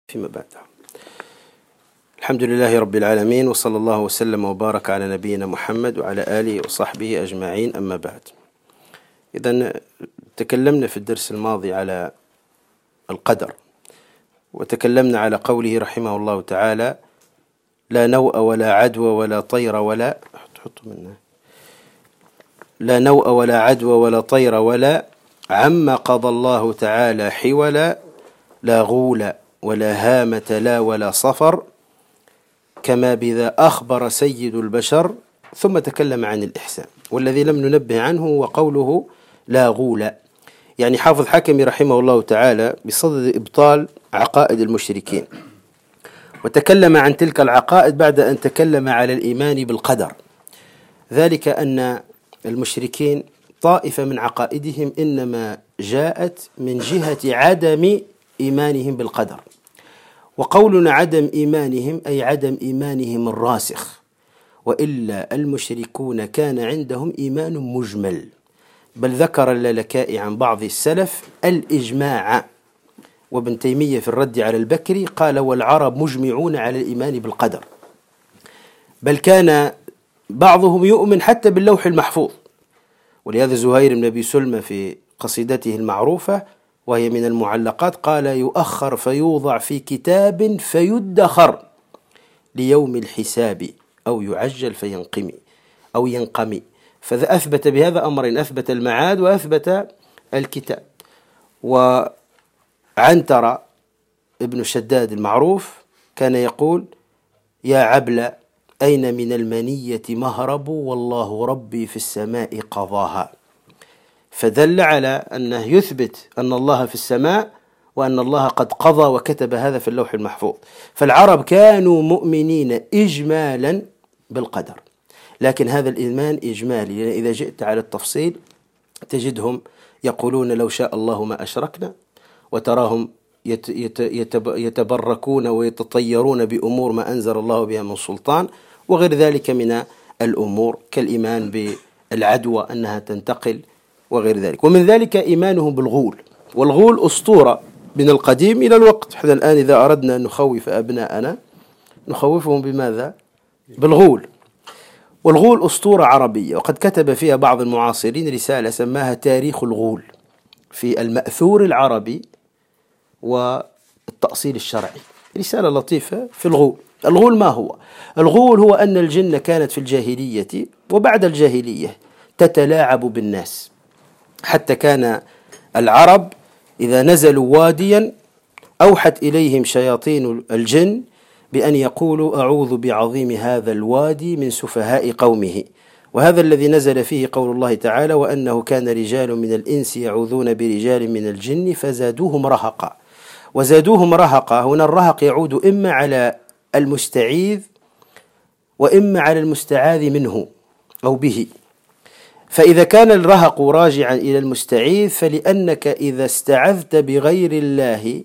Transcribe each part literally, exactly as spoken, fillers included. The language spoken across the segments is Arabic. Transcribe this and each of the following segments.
فيما بعد. الحمد لله رب العالمين، وصلى الله وسلم وبارك على نبينا محمد وعلى آله وصحبه أجمعين، أما بعد. إذن تكلمنا في الدرس الماضي على القدر، وتكلمنا على قوله رحمه الله تعالى: لا نوء ولا عدوى ولا طير ولا حط منه لا نوء ولا عدوى ولا طير ولا عما قضى الله تعالى حولا، لا غول ولا هامة لا ولا صفر، كما بذا أخبر سيد البشر. ثم تكلم عن الإحسان، والذي لم ننبه عنه هو قوله لا غول. يعني حافظ حكمي رحمه الله تعالى بصدد إبطال عقائد المشركين، وتكلم عن تلك العقائد بعد أن تكلم على الإيمان بالقدر، ذلك أن المشركين طائفة من عقائدهم إنما جاءت من جهة عدم إيمانهم بالقدر، وقولنا عدم إيمانهم أي عدم إيمانهم الراسخ، وإلا المشركون كان عندهم إيمان مجمل. بل ذكر اللالكائي عن بعض السلف الإجماع، وابن تيمية في الرد على البكري قال: والعرب مجمعون على الإيمان بالقدر، بل كان بعضهم يؤمن حتى باللوح المحفوظ. ولهذا زهير بن أبي سلمى في قصيدته المعروفة وهي من المعلقات قال: يؤخر فيوضع في كتاب فيدخر ليوم الحساب، أو يعجل فينقمي أو ينقمي. فأثبت بهذا أمرين: أثبت المعاد وأثبت الكتاب. وعنتر ابن شداد المعروف كان يقول: يا عبل أين من المنية مهرب، والله ربي في السماء قضاها. فدل على أنه يثبت أن الله في السماء، وأن الله قد قضى وكتب هذا في اللوح المحفوظ. فالعرب كانوا مؤمنين إجمالا بالقدر، لكن هذا الإيمان إجمالي، لأن إذا جئت على التفصيل تجدهم يقولون: لو شاء الله ما أشركنا، وتراهم يتبركون ويتطيرون بأمور ما أنزل الله بها من سلطان، وغير ذلك من الأمور كالإيمان بالعدوى أنها تنتقل وغير ذلك. ومن ذلك إيمانهم بالغول، والغول أسطورة من القديم إلى الوقت. احنا الآن إذا أردنا أن نخوف أبناءنا نخوفهم بماذا؟ بالغول. والغول أسطورة عربية، وقد كتب فيها بعض المعاصرين رسالة سماها تاريخ الغول في المأثور العربي والتأصيل الشرعي، رسالة لطيفة في الغول. الغول ما هو؟ الغول هو أن الجن كانت في الجاهلية وبعد الجاهلية تتلاعب بالناس، حتى كان العرب إذا نزلوا واديا أوحت إليهم شياطين الجن بأن يقولوا: أعوذ بعظيم هذا الوادي من سفهاء قومه. وهذا الذي نزل فيه قول الله تعالى: وأنه كان رجال من الإنس يعوذون برجال من الجن فزادوهم رهقا. وزادوهم رهقا، هنا الرهق يعود إما على المستعيذ وإما على المستعاذ منه أو به. فإذا كان الرهق راجعا إلى المستعيذ فلأنك إذا استعذت بغير الله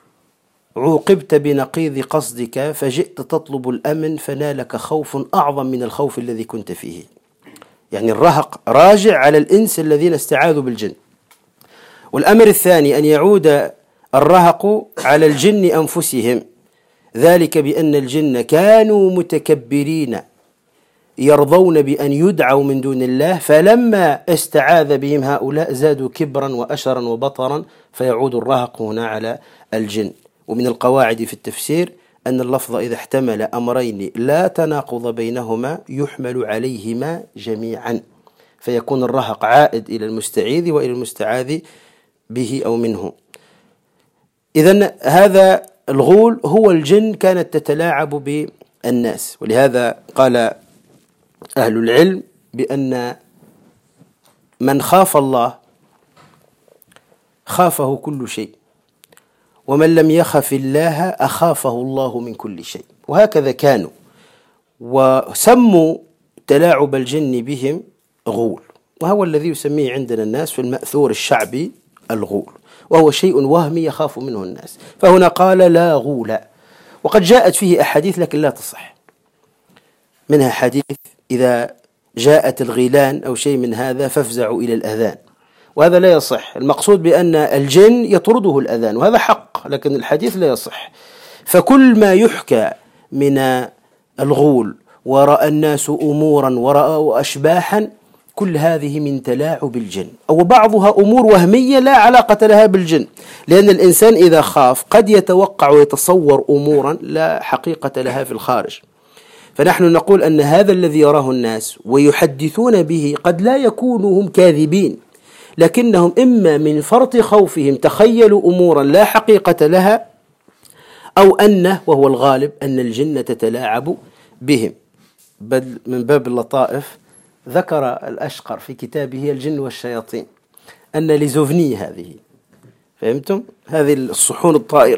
عوقبت بنقيض قصدك، فجئت تطلب الأمن فنالك خوف أعظم من الخوف الذي كنت فيه. يعني الرهق راجع على الإنس الذين استعاذوا بالجن. والأمر الثاني أن يعود الرهق على الجن أنفسهم، ذلك بأن الجن كانوا متكبرين يرضون بأن يدعوا من دون الله، فلما استعاذ بهم هؤلاء زادوا كبرا وأشرا وبطرا، فيعود الرهق هنا على الجن. ومن القواعد في التفسير أن اللفظ إذا احتمل أمرين لا تناقض بينهما يحمل عليهما جميعا، فيكون الرهق عائد إلى المستعيذ وإلى المستعاذ به أو منه. إذن هذا الغول هو الجن كانت تتلاعب بالناس. ولهذا قال أهل العلم بأن من خاف الله خافه كل شيء، ومن لم يخف الله أخافه الله من كل شيء. وهكذا كانوا، وسموا تلاعب الجن بهم غول، وهو الذي يسميه عندنا الناس في المأثور الشعبي الغول، وهو شيء وهمي يخاف منه الناس. فهنا قال لا غول، وقد جاءت فيه أحاديث لكن لا تصح. منها حديث: إذا جاءت الغيلان أو شيء من هذا فافزعوا إلى الأذان، وهذا لا يصح. المقصود بأن الجن يطرده الأذان، وهذا حق، لكن الحديث لا يصح. فكل ما يحكى من الغول ورأى الناس أمورا ورأوا أشباحا كل هذه من تلاعب الجن، أو بعضها أمور وهمية لا علاقة لها بالجن، لأن الإنسان إذا خاف قد يتوقع ويتصور أمورا لا حقيقة لها في الخارج. فنحن نقول أن هذا الذي يراه الناس ويحدثون به قد لا يكونوا هم كاذبين، لكنهم إما من فرط خوفهم تخيلوا أمورا لا حقيقة لها، أو أنه وهو الغالب أن الجن تتلاعب بهم. بل من باب اللطائف ذكر الأشقر في كتابه الجن والشياطين أن لزوفني هذه، فهمتم؟ هذه الصحون الطائرة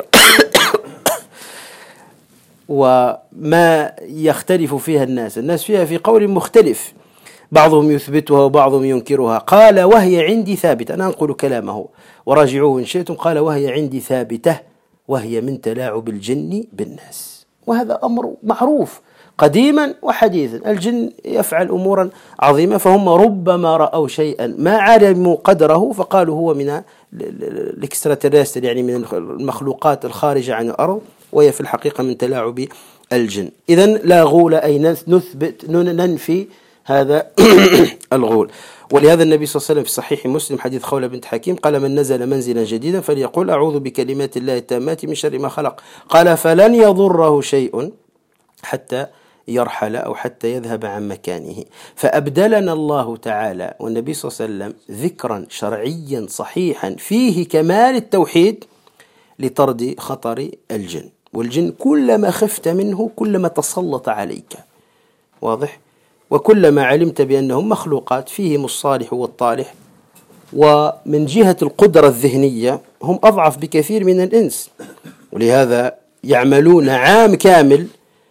وما يختلف فيها الناس الناس فيها في قول مختلف، بعضهم يثبتها وبعضهم ينكرها. قال وهي عندي ثابتة، أنا أنقل كلامه وراجعوه إن شئتم، قال وهي عندي ثابتة وهي من تلاعب الجن بالناس. وهذا أمر معروف قديما وحديثا، الجن يفعل أمورا عظيمة، فهم ربما رأوا شيئا ما علموا قدره فقالوا هو من الاكستراتيرستر، يعني من المخلوقات الخارجة عن الأرض، وهي في الحقيقة من تلاعب الجن. إذن لا غول أي نثبت ننفي هذا الغول. ولهذا النبي صلى الله عليه وسلم في صحيح مسلم حديث خولة بنت حكيم قال من نزل منزلا جديدا فليقول أعوذ بكلمات الله التامات من شر ما خلق، قال فلن يضره شيء حتى يرحل أو حتى يذهب عن مكانه. فأبدلنا الله تعالى والنبي صلى الله عليه وسلم ذكرا شرعيا صحيحا فيه كمال التوحيد لطرد خطر الجن. والجن كلما خفت منه كلما تسلط عليك، واضح؟ وكلما علمت بأنهم مخلوقات فيهم الصالح والطالح، ومن جهة القدرة الذهنية هم أضعف بكثير من الإنس، ولهذا يعملون عام كامل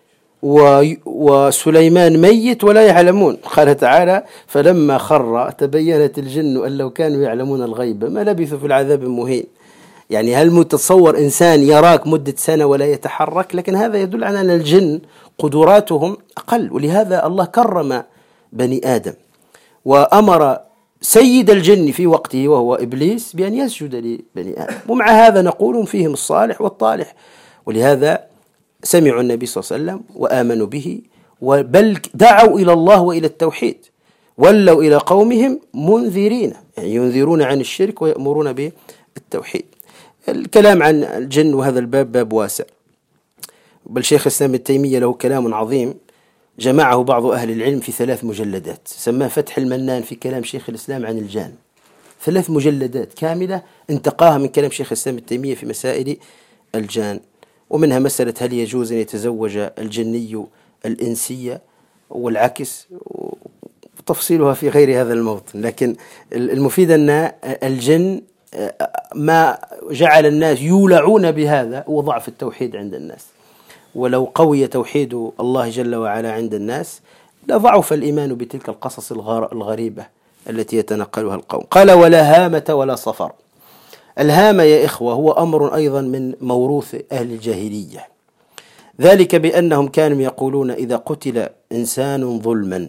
وسليمان ميت ولا يعلمون. قال تعالى فلما خر تبينت الجن أن لو كانوا يعلمون الغيب ما لبثوا في العذاب المهين. يعني هل متصور إنسان يراك مدة سنة ولا يتحرك؟ لكن هذا يدل على أن الجن قدراتهم أقل، ولهذا الله كرم بني آدم وأمر سيد الجن في وقته وهو إبليس بأن يسجد لبني آدم، ومع هذا نقول فيهم الصالح والطالح. ولهذا سمعوا النبي صلى الله عليه وسلم وآمنوا به، بل دعوا إلى الله وإلى التوحيد، ولوا إلى قومهم منذرين، يعني ينذرون عن الشرك ويأمرون بالتوحيد. الكلام عن الجن وهذا الباب باب واسع، بل شيخ الإسلام ابن تيمية له كلام عظيم جمعه بعض أهل العلم في ثلاث مجلدات سماه فتح المنان في كلام شيخ الإسلام عن الجان، ثلاث مجلدات كاملة انتقاها من كلام شيخ الإسلام ابن تيمية في مسائل الجان، ومنها مسألة هل يجوز أن يتزوج الجني الإنسية والعكس، وتفصيلها في غير هذا الموطن. لكن المفيد أن الجن ما جعل الناس يولعون بهذا هو ضعف التوحيد عند الناس، ولو قوي توحيد الله جل وعلا عند الناس لضعف الإيمان بتلك القصص الغريبة التي يتنقلها القوم. قال ولا هامة ولا صفر. الهامة يا إخوة هو أمر أيضا من موروث أهل الجاهلية، ذلك بأنهم كانوا يقولون إذا قتل إنسان ظلما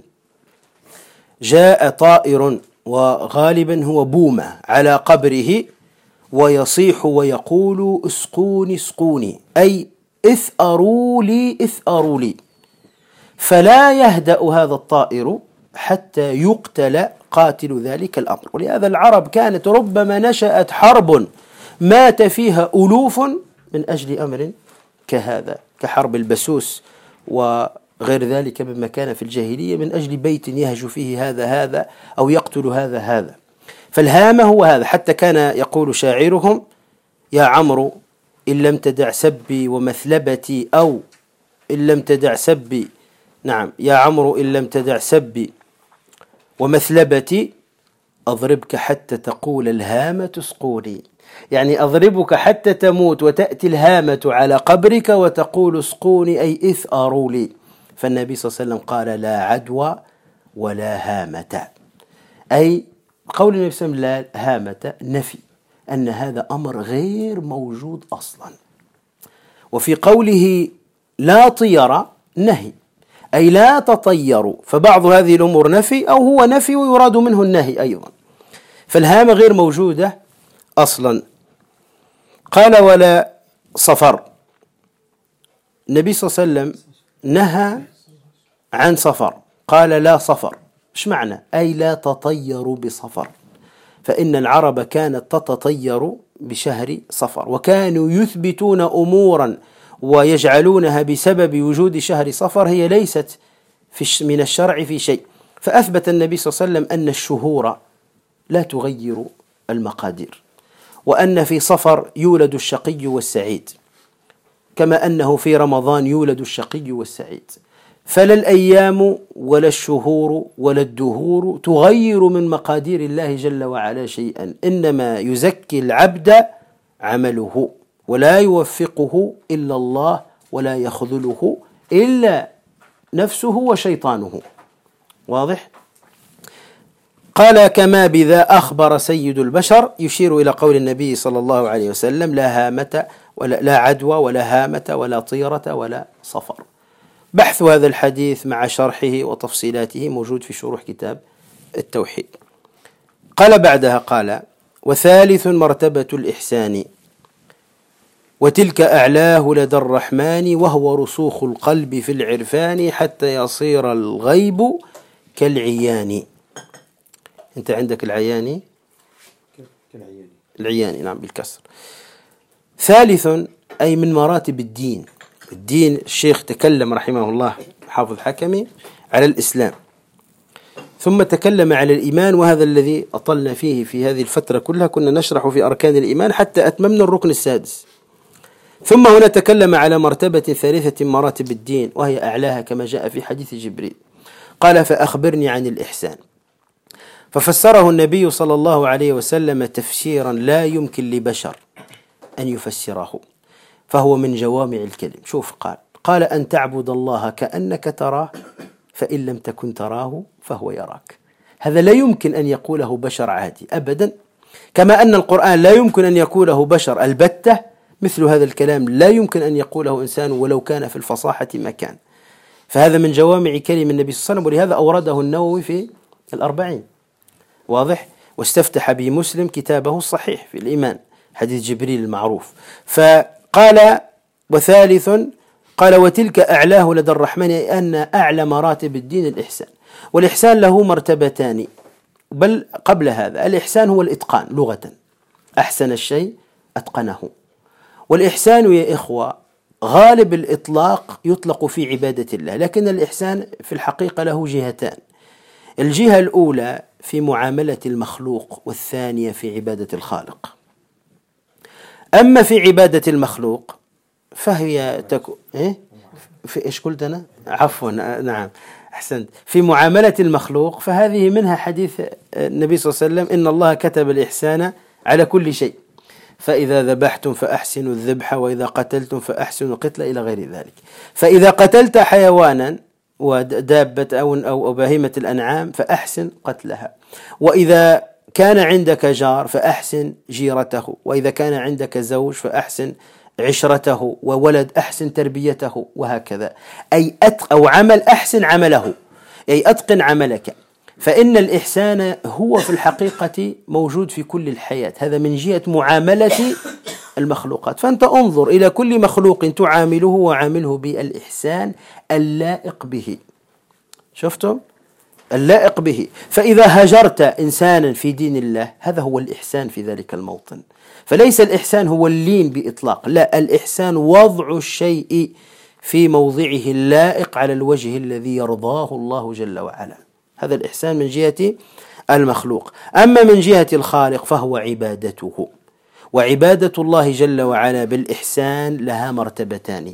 جاء طائر وغالبا هو بومة على قبره ويصيح ويقول اسقوني اسقوني، أي اثأروا لي اثأروا لي، فلا يهدأ هذا الطائر حتى يقتل قاتل ذلك الأمر. ولهذا العرب كانت ربما نشأت حرب مات فيها ألوف من أجل أمر كهذا، كحرب البسوس وغير ذلك مما كان في الجاهلية، من أجل بيت يهج فيه هذا هذا أو يقتل هذا هذا. فالهامة هو هذا، حتى كان يقول شاعرهم يا عمرو إن لم تدع سبي ومثلبتي، أو إن لم تدع سبي، نعم يا عمرو إن لم تدع سبي ومثلبتي أضربك حتى تقول الهامة اسقوني، يعني أضربك حتى تموت وتأتي الهامة على قبرك وتقول اسقوني أي اثأروا لي. فالنبي صلى الله عليه وسلم قال لا عدوى ولا هامة، أي قول النبي صلى الله عليه وسلم لا هامة نفي أن هذا أمر غير موجود أصلا. وفي قوله لا طيرة نهي، أي لا تطيروا، فبعض هذه الأمور نفي أو هو نفي ويراد منه النهي أيضا، فالهامة غير موجودة أصلا. قال ولا صفر، النبي صلى الله عليه وسلم نهى عن صفر، قال لا صفر. إيش معنى؟ أي لا تطيروا بصفر، فإن العرب كانت تتطير بشهر صفر، وكانوا يثبتون أمورا ويجعلونها بسبب وجود شهر صفر هي ليست في من الشرع في شيء. فأثبت النبي صلى الله عليه وسلم أن الشهور لا تغير المقادير، وأن في صفر يولد الشقي والسعيد، كما أنه في رمضان يولد الشقي والسعيد. فلا الأيام ولا الشهور ولا الدهور تغير من مقادير الله جل وعلا شيئا، إنما يزكي العبد عمله، ولا يوفقه إلا الله، ولا يخذله إلا نفسه وشيطانه. واضح؟ قال كما بذا أخبر سيد البشر، يشير إلى قول النبي صلى الله عليه وسلم لا هامة ولا لا عدوى ولا هامة ولا طيرة ولا صفر. بحث هذا الحديث مع شرحه وتفصيلاته موجود في شروح كتاب التوحيد. قال بعدها قال وثالث مرتبة الإحسان، وتلك أعلاه لدى الرحمن، وهو رسوخ القلب في العرفان حتى يصير الغيب كالعيان. أنت عندك العياني كالعياني، العياني نعم بالكسر. ثالث أي من مراتب الدين. الدين الشيخ تكلم رحمه الله حافظ حكمي على الإسلام، ثم تكلم على الإيمان، وهذا الذي أطلنا فيه في هذه الفترة كلها، كنا نشرح في أركان الإيمان حتى أتممنا الركن السادس. ثم هنا تكلم على مرتبة ثالثة مراتب الدين، وهي أعلاها كما جاء في حديث جبريل. قال فأخبرني عن الإحسان، ففسره النبي صلى الله عليه وسلم تفسيرا لا يمكن لبشر أن يفسره، فهو من جوامع الكلم. شوف قال قال أن تعبد الله كأنك تراه، فإن لم تكن تراه فهو يراك. هذا لا يمكن أن يقوله بشر عادي أبدا، كما أن القرآن لا يمكن أن يقوله بشر البتة، مثل هذا الكلام لا يمكن أن يقوله إنسان ولو كان في الفصاحة مكان. فهذا من جوامع كلم النبي صلى الله عليه وسلم، ولهذا أورده النووي في الأربعين. واضح؟ واستفتح به مسلم كتابه الصحيح في الإيمان حديث جبريل المعروف. فقال وثالث قال وتلك أعلاه لدى الرحمن، أن أعلى مراتب الدين الإحسان. والإحسان له مرتبتان، بل قبل هذا الإحسان هو الإتقان لغة، أحسن الشيء أتقنه. والإحسان يا إخوة غالب الإطلاق يطلق في عبادة الله، لكن الإحسان في الحقيقة له جهتان. الجهة الأولى في معاملة المخلوق، والثانية في عبادة الخالق. أما في عبادة المخلوق فهي تكون إيه؟ في إيش قلت أنا؟ عفوا نعم أحسنت. في معاملة المخلوق فهذه منها حديث النبي صلى الله عليه وسلم إن الله كتب الإحسان على كل شيء، فإذا ذبحتم فأحسنوا الذبح، وإذا قتلتم فأحسنوا القتل، إلى غير ذلك. فإذا قتلت حيوانا ودابة أو أو بهيمة الأنعام فأحسن قتلها، وإذا كان عندك جار فأحسن جيرته، وإذا كان عندك زوج فأحسن عشرته، وولد أحسن تربيته، وهكذا. أي أتق أو عمل أحسن عمله، أي أتقن عملك. فإن الإحسان هو في الحقيقة موجود في كل الحياة، هذا من جهة معاملة المخلوقات. فأنت انظر إلى كل مخلوق تعامله وعامله بالإحسان اللائق به. شفتم؟ اللائق به. فإذا هجرت إنسانا في دين الله هذا هو الإحسان في ذلك الموطن. فليس الإحسان هو اللين بإطلاق، لا، الإحسان وضع الشيء في موضعه اللائق على الوجه الذي يرضاه الله جل وعلا. هذا الإحسان من جهة المخلوق. أما من جهة الخالق فهو عبادته، وعبادة الله جل وعلا بالإحسان لها مرتبتان.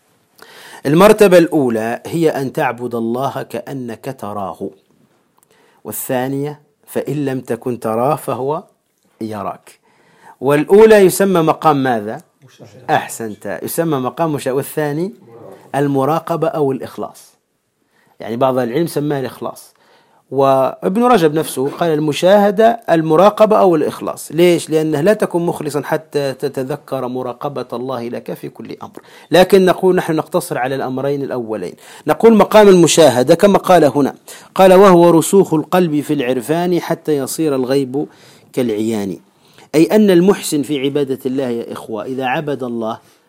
المرتبة الأولى هي أن تعبد الله كأنك تراه، والثانية فإن لم تكن تراه فهو يراك. والأولى يسمى مقام ماذا؟ أحسنت، يسمى مقام مشاهدة. والثاني المراقبة أو الإخلاص، يعني بعض العلم سماه الإخلاص، وابن رجب نفسه قال المشاهدة المراقبة أو الإخلاص. ليش؟ لأنه لا تكون مخلصا حتى تتذكر مراقبة الله لك في كل أمر، لكن نقول نحن نقتصر على الأمرين الأولين. نقول مقام المشاهدة كما قال هنا، قال وهو رسوخ القلب في العرفان حتى يصير الغيب كالعيان. أي أن المحسن في عبادة الله يا إخوة إذا عبد الله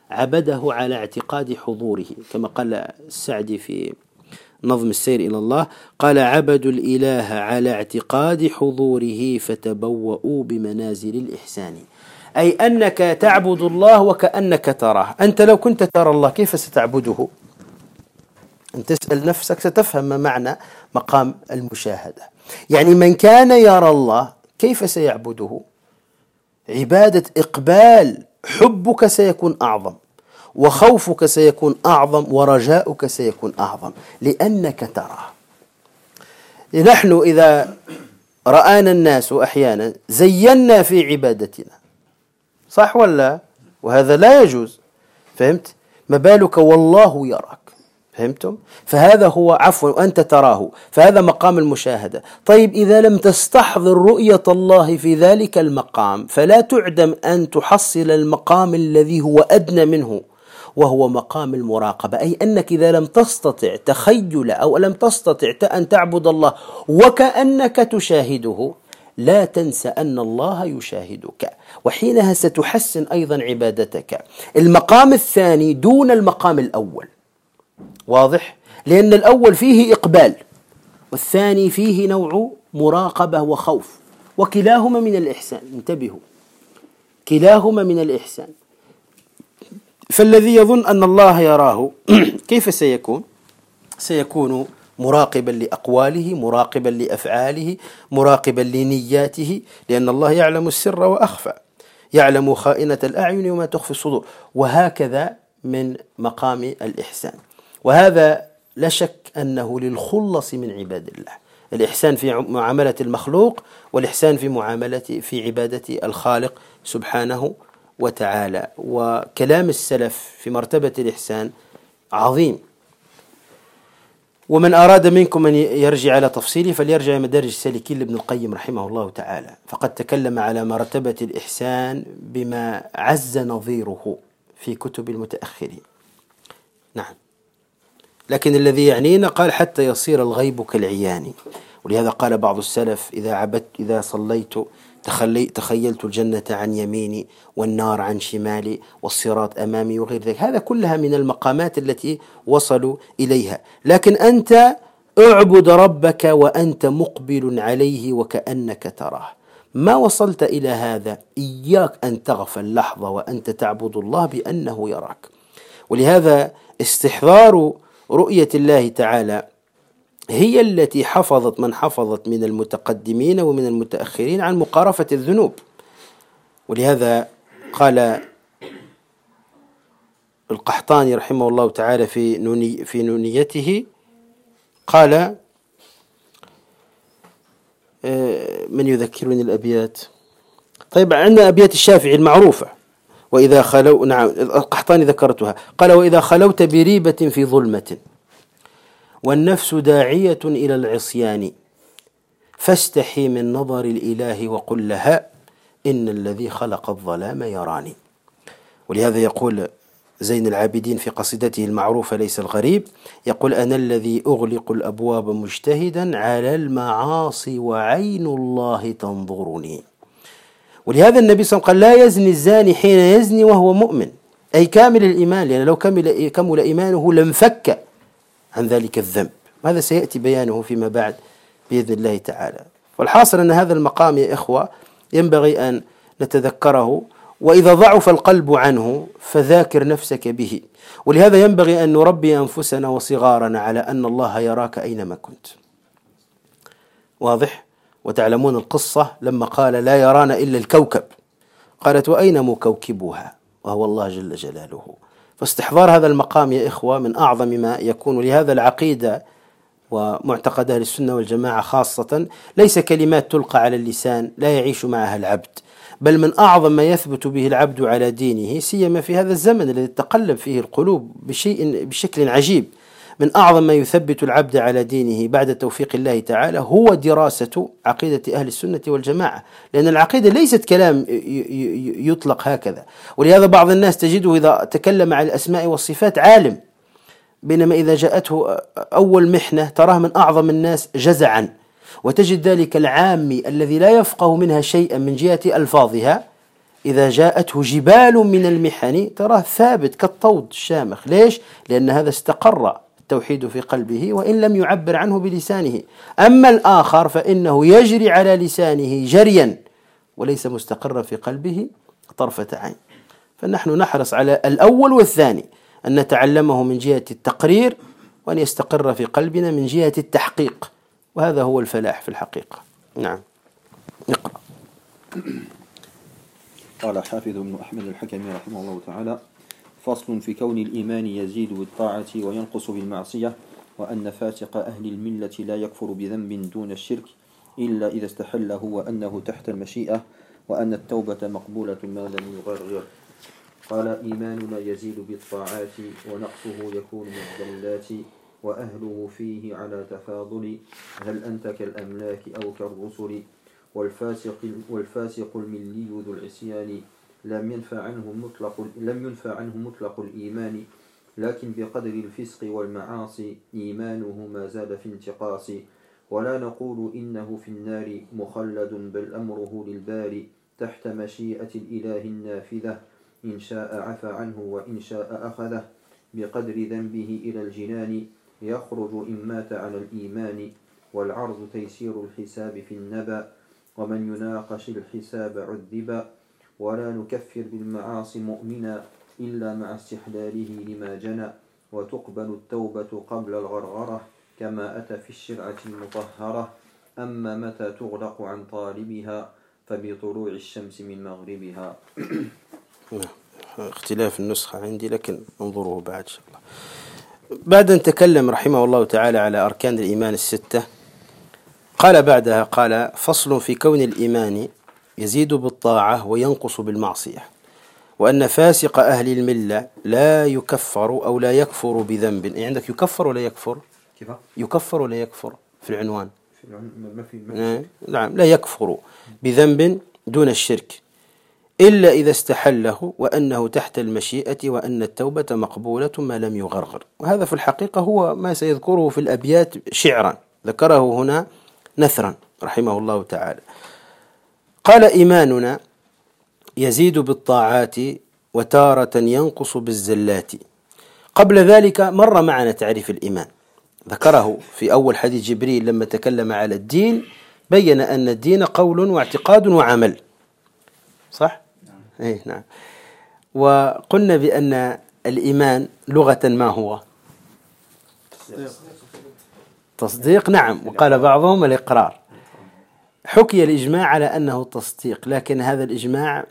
عبده على اعتقاد حضوره، كما قال السعدي في نظم السير إلى الله، قال: عبدوا الإله على اعتقاد حضوره فتبوأوا بمنازل الإحسان. أي أنك تعبد الله وكأنك تراه. أنت لو كنت ترى الله كيف ستعبده؟ أن تسأل نفسك ستفهم ما معنى مقام المشاهدة. يعني من كان يرى الله كيف سيعبده؟ عبادة إقبال، حبك سيكون أعظم، وخوفك سيكون أعظم، ورجاؤك سيكون أعظم، لأنك تراه. نحن إذا رآنا الناس أحيانا زينا في عبادتنا، صح ولا؟ وهذا لا يجوز، فهمت؟ ما بالك والله يراك، فهمتم؟ فهذا هو عفوا وأنت تراه، فهذا مقام المشاهدة. طيب إذا لم تستحضر رؤية الله في ذلك المقام فلا تعدم أن تحصل المقام الذي هو أدنى منه، وهو مقام المراقبة. أي أنك إذا لم تستطع تخيل أو لم تستطع أن تعبد الله وكأنك تشاهده، لا تنسى أن الله يشاهدك، وحينها ستحسن أيضا عبادتك. المقام الثاني دون المقام الأول، واضح؟ لأن الأول فيه إقبال، والثاني فيه نوع مراقبة وخوف، وكلاهما من الإحسان. انتبهوا، كلاهما من الإحسان. فالذي يظن أن الله يراه كيف سيكون؟ سيكون مراقبا لأقواله، مراقبا لأفعاله، مراقبا لنياته، لأن الله يعلم السر وأخفى، يعلم خائنة الأعين وما تخفي الصدور، وهكذا من مقام الإحسان. وهذا لا شك أنه للخلص من عباد الله. الإحسان في معاملة المخلوق، والإحسان في معاملة في عبادة الخالق سبحانه وتعالى. وكلام السلف في مرتبة الإحسان عظيم، ومن أراد منكم أن يرجع على تفصيله فليرجع إلى مدارج السالكين لابن القيم رحمه الله تعالى، فقد تكلم على مرتبة الإحسان بما عز نظيره في كتب المتأخرين. نعم، لكن الذي يعنينا قال: حتى يصير الغيب كالعيان. ولهذا قال بعض السلف: إذا عبدت إذا صليت تخيلت الجنة عن يميني والنار عن شمالي والصراط أمامي، وغير ذلك. هذا كلها من المقامات التي وصلوا إليها. لكن أنت اعبد ربك وأنت مقبل عليه وكأنك تراه. ما وصلت إلى هذا، إياك أن تغفل لحظة وأنت تعبد الله بأنه يراك. ولهذا استحضار رؤية الله تعالى هي التي حفظت من حفظت من المتقدمين ومن المتأخرين عن مقارفة الذنوب. ولهذا قال القحطاني رحمه الله تعالى في نوني في نونيته، قال: من يذكرني الأبيات؟ طيب، عندنا أبيات الشافعي المعروفة: وإذا خلو، نعم القحطاني ذكرتها، قال: وإذا خلوت بريبة في ظلمة والنفس داعية إلى العصيان فاستحي من نظر الإله وقل لها إن الذي خلق الظلام يراني. ولهذا يقول زين العابدين في قصيدته المعروفة ليس الغريب، يقول: أنا الذي أغلق الأبواب مجتهدا على المعاصي وعين الله تنظرني. ولهذا النبي صلى الله عليه وسلم قال: لا يزني الزاني حين يزني وهو مؤمن، أي كامل الإيمان، لأن لو كمل, كمل إيمانه لانفك عن ذلك الذنب. هذا سيأتي بيانه فيما بعد بإذن الله تعالى. والحاصل أن هذا المقام يا إخوة ينبغي أن نتذكره، وإذا ضعف القلب عنه فذاكر نفسك به. ولهذا ينبغي أن نربي أنفسنا وصغارنا على أن الله يراك أينما كنت. واضح؟ وتعلمون القصة لما قال: لا يرانا إلا الكوكب، قالت: وأين مكوكبها؟ وهو الله جل جلاله. فاستحضار هذا المقام يا إخوة من أعظم ما يكون. لهذا العقيدة ومعتقد أهل السنة والجماعة خاصة ليس كلمات تلقى على اللسان لا يعيش معها العبد، بل من أعظم ما يثبت به العبد على دينه، سيما في هذا الزمن الذي تقلب فيه القلوب بشيء بشكل عجيب. من أعظم ما يثبت العبد على دينه بعد توفيق الله تعالى هو دراسة عقيدة أهل السنة والجماعة، لأن العقيدة ليست كلام يطلق هكذا. ولهذا بعض الناس تجده إذا تكلم عن الأسماء والصفات عالم، بينما إذا جاءته أول محنة تراه من أعظم الناس جزعا، وتجد ذلك العامي الذي لا يفقه منها شيئا من جهة ألفاظها إذا جاءته جبال من المحن تراه ثابت كالطود الشامخ. ليش؟ لأن هذا استقر التوحيد في قلبه وإن لم يعبر عنه بلسانه. أما الآخر فإنه يجري على لسانه جريا وليس مستقرا في قلبه طرفة عين. فنحن نحرص على الأول والثاني، أن نتعلمه من جهة التقرير وأن يستقر في قلبنا من جهة التحقيق، وهذا هو الفلاح في الحقيقة. نعم، نقرأ. قال حافظ بن أحمد الحكمي رحمه الله تعالى: فصل في كون الإيمان يزيد بالطاعة وينقص بالمعصية، وأن فاسق أهل الملة لا يكفر بذنب دون الشرك إلا إذا استحله وأنه تحت المشيئة، وأن التوبة مقبولة ما لم يغرر. قال: إيماننا يزيد بالطاعات ونقصه يكون بالذلات، وأهله فيه على تفاضل، هل أنت كالأملاك أو كالرسل. والفاسق والفاسق الملي ذو العصيان لم ينفع عنه مطلق لم ينفع عنه مطلق الإيمان، لكن بقدر الفسق والمعاصي إيمانه ما زاد في انتقاص. ولا نقول إنه في النار مخلد، بل أمره للباري تحت مشيئة الإله النافذة، إن شاء عفى عنه وإن شاء أخذه، بقدر ذنبه إلى الجنان يخرج إن مات على الإيمان. والعرض تيسير الحساب في النبأ، ومن يناقش الحساب عذب. ولا نكفر بالمعاصي مؤمنا إلا مع استحلاله لما جنى، وتقبل التوبة قبل الغرغرة كما أتى في الشرعة المطهرة. أما متى تغلق عن طالبها فبطلوع الشمس من مغربها. اختلاف النسخة عندي، لكن انظروه بعد إن شاء الله. بعد أن تكلم رحمه الله تعالى على أركان الإيمان الستة، قال بعدها: قال: فصل في كون الإيمان يزيد بالطاعة وينقص بالمعصية، وأن فاسق أهل الملة لا يكفر أو لا يكفر بذنب. يعني عندك يكفر ولا يكفر؟ كيف؟ يكفر ولا يكفر في العنوان؟ في العنوان ما في ما في. نعم، لا يكفر بذنب دون الشرك إلا إذا استحله وأنه تحت المشيئة، وأن التوبة مقبولة ما لم يغرغر. وهذا في الحقيقة هو ما سيذكره في الأبيات شعرا، ذكره هنا نثرا رحمه الله تعالى. قال: إيماننا يزيد بالطاعات وتارة ينقص بالزلات. قبل ذلك مر معنا تعريف الإيمان، ذكره في أول حديث جبريل لما تكلم على الدين، بين أن الدين قول واعتقاد وعمل، صح؟ إيه نعم. وقلنا بأن الإيمان لغة ما هو؟ تصديق. نعم. وقال بعضهم الإقرار. حكي الإجماع على أنه تصديق، لكن هذا الإجماع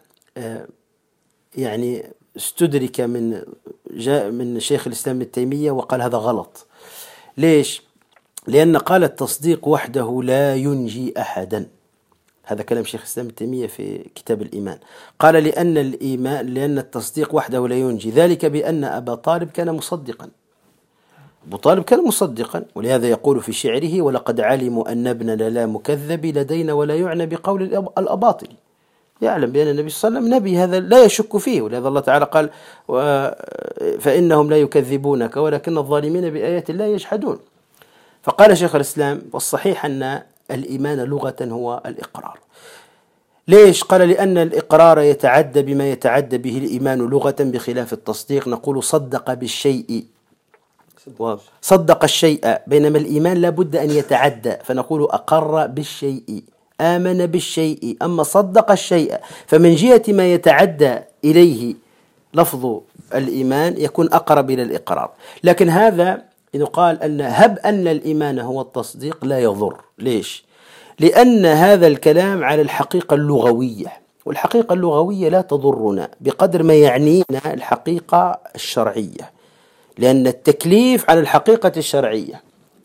يعني استدرك من جاء من شيخ الإسلام ابن تيمية وقال هذا غلط. ليش؟ لأن قال التصديق وحده لا ينجي أحدا. هذا كلام شيخ الإسلام ابن تيمية في كتاب الإيمان. قال لأن الإيمان لأن التصديق وحده لا ينجي، ذلك بأن أبا طالب كان مصدقا. أبو طالب كان مصدقا، ولهذا يقول في شعره: ولقد علموا أن ابننا لا مكذب لدينا ولا يعنى بقول الأباطل. يعلم بأن النبي صلى الله عليه وسلم نبي، هذا لا يشك فيه، ولهذا الله تعالى قال: فإنهم لا يكذبونك ولكن الظالمين بآيات الله يجحدون. فقال شيخ الإسلام: والصحيح أن الإيمان لغة هو الإقرار. ليش؟ قال: لأن الإقرار يتعدى بما يتعدى به الإيمان لغة بخلاف التصديق. نقول صدق بالشيء، صدق الشيء، بينما الإيمان لا بد أن يتعدى، فنقول أقر بالشيء، آمن بالشيء. أما صدق الشيء فمن جهة ما يتعدى إليه لفظ الإيمان يكون أقرب إلى الإقرار. لكن هذا إذا قال أن هب أن الإيمان هو التصديق لا يضر. ليش؟ لأن هذا الكلام على الحقيقة اللغوية، والحقيقة اللغوية لا تضرنا بقدر ما يعنينا الحقيقة الشرعية، لأن التكليف على الحقيقة الشرعية.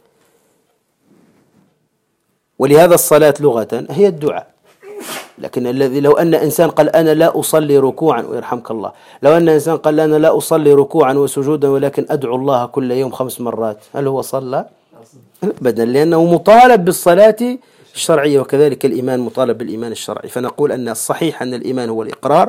ولهذا الصلاة لغة هي الدعاء. لكن الذي لو أن إنسان قال أنا لا أصلي ركوعا، ويرحمك الله، لو أن إنسان قال أنا لا أصلي ركوعا وسجودا ولكن أدعو الله كل يوم خمس مرات، هل هو صلى؟ أبدا، لأنه مطالب بالصلاة الشرعية، وكذلك الإيمان مطالب بالإيمان الشرعي. فنقول أن الصحيح أن الإيمان هو الإقرار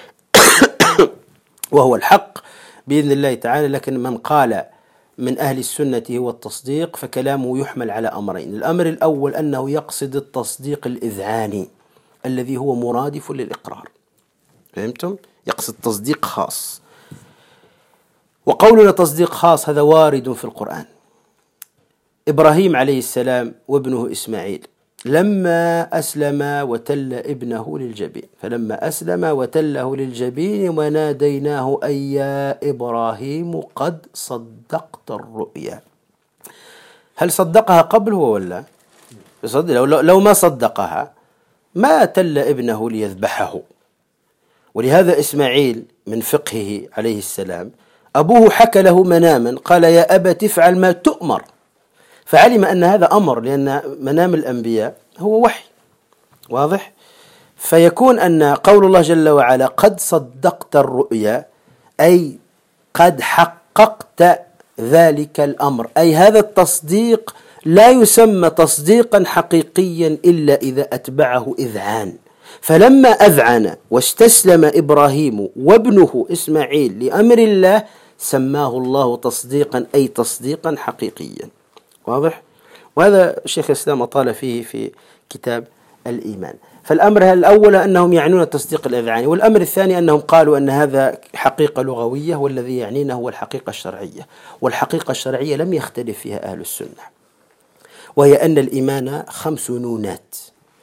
وهو الحق بإذن الله تعالى. لكن من قال من أهل السنة هو التصديق فكلامه يحمل على أمرين. الأمر الأول أنه يقصد التصديق الإذعاني الذي هو مرادف للإقرار، فهمتم؟ يقصد تصديق خاص. وقولنا تصديق خاص هذا وارد في القرآن. إبراهيم عليه السلام وابنه إسماعيل لما أسلم وتل ابنه للجبين، فلما أسلم وتله للجبين وناديناه أي يا إبراهيم قد صدقت الرؤيا. هل صدقها قبل هو ولا؟ لو ما صدقها ما تل ابنه ليذبحه. ولهذا إسماعيل من فقهه عليه السلام أبوه حكى له مناما قال يا أبت افعل ما تؤمر، فعلم أن هذا أمر، لأن منام الأنبياء هو وحي واضح. فيكون أن قول الله جل وعلا قد صدقت الرؤيا أي قد حققت ذلك الأمر، أي هذا التصديق لا يسمى تصديقا حقيقيا إلا إذا أتبعه إذعان. فلما أذعن واستسلم إبراهيم وابنه إسماعيل لأمر الله سماه الله تصديقا، أي تصديقا حقيقيا واضح. وهذا الشيخ الإسلام أطال فيه في كتاب الإيمان. فالأمر الأول أنهم يعنون التصديق الإذعاني، والأمر الثاني أنهم قالوا أن هذا حقيقة لغوية والذي يعنينا هو الحقيقة الشرعية، والحقيقة الشرعية لم يختلف فيها أهل السنة، وهي أن الإيمان خمس نونات.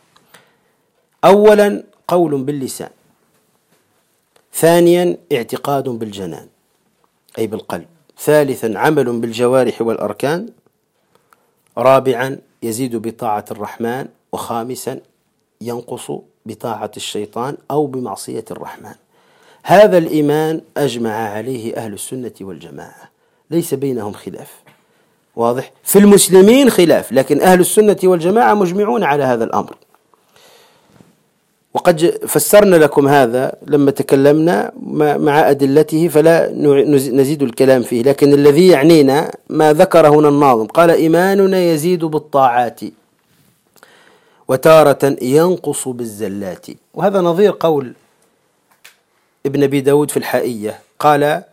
أولا قول باللسان، ثانيا اعتقاد بالجنان أي بالقلب، ثالثا عمل بالجوارح والأركان، رابعا يزيد بطاعة الرحمن، وخامسا ينقص بطاعة الشيطان أو بمعصية الرحمن. هذا الإيمان أجمع عليه أهل السنة والجماعة، ليس بينهم خلاف واضح. في المسلمين خلاف، لكن أهل السنة والجماعة مجمعون على هذا الأمر. وقد فسرنا لكم هذا لما تكلمنا مع أدلته، فلا نزيد الكلام فيه، لكن الذي يعنينا ما ذكر هنا الناظم، قال إيماننا يزيد بالطاعات وتارة ينقص بالزلات. وهذا نظير قول ابن أبي داود في الحائية، قال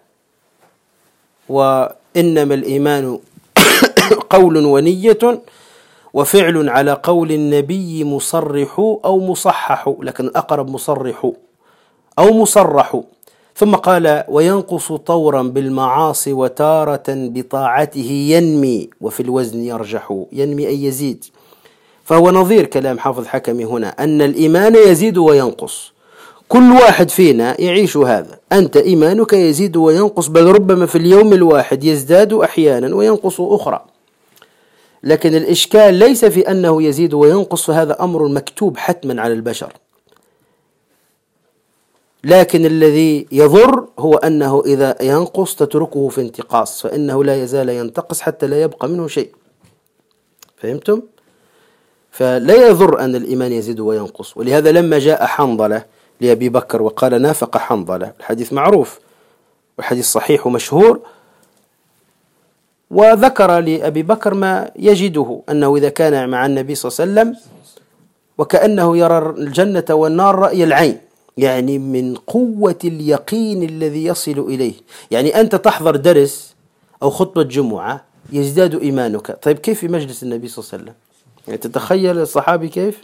وإنما الإيمان قول ونية وفعل على قول النبي مصرح أو مصحح، لكن الأقرب مصرح أو مصرح. ثم قال وينقص طورا بالمعاصي وتارة بطاعته ينمي وفي الوزن يرجح، ينمي أي يزيد. فهو نظير كلام حافظ حكمي هنا أن الإيمان يزيد وينقص، كل واحد فينا يعيش هذا. أنت إيمانك يزيد وينقص، بل ربما في اليوم الواحد يزداد أحيانا وينقص أخرى. لكن الإشكال ليس في أنه يزيد وينقص، فهذا أمر مكتوب حتما على البشر، لكن الذي يضر هو أنه إذا ينقص تتركه في انتقاص، فإنه لا يزال ينتقص حتى لا يبقى منه شيء. فهمتم؟ فلا يضر أن الإيمان يزيد وينقص. ولهذا لما جاء حنظلة لأبي بكر وقال نافق حنظلة، الحديث معروف والحديث صحيح ومشهور، وذكر لأبي بكر ما يجده أنه إذا كان مع النبي صلى الله عليه وسلم وكأنه يرى الجنة والنار رأي العين، يعني من قوة اليقين الذي يصل إليه. يعني أنت تحضر درس أو خطبة جمعة يزداد إيمانك. طيب كيف في مجلس النبي صلى الله عليه وسلم؟ يعني تتخيل الصحابي كيف؟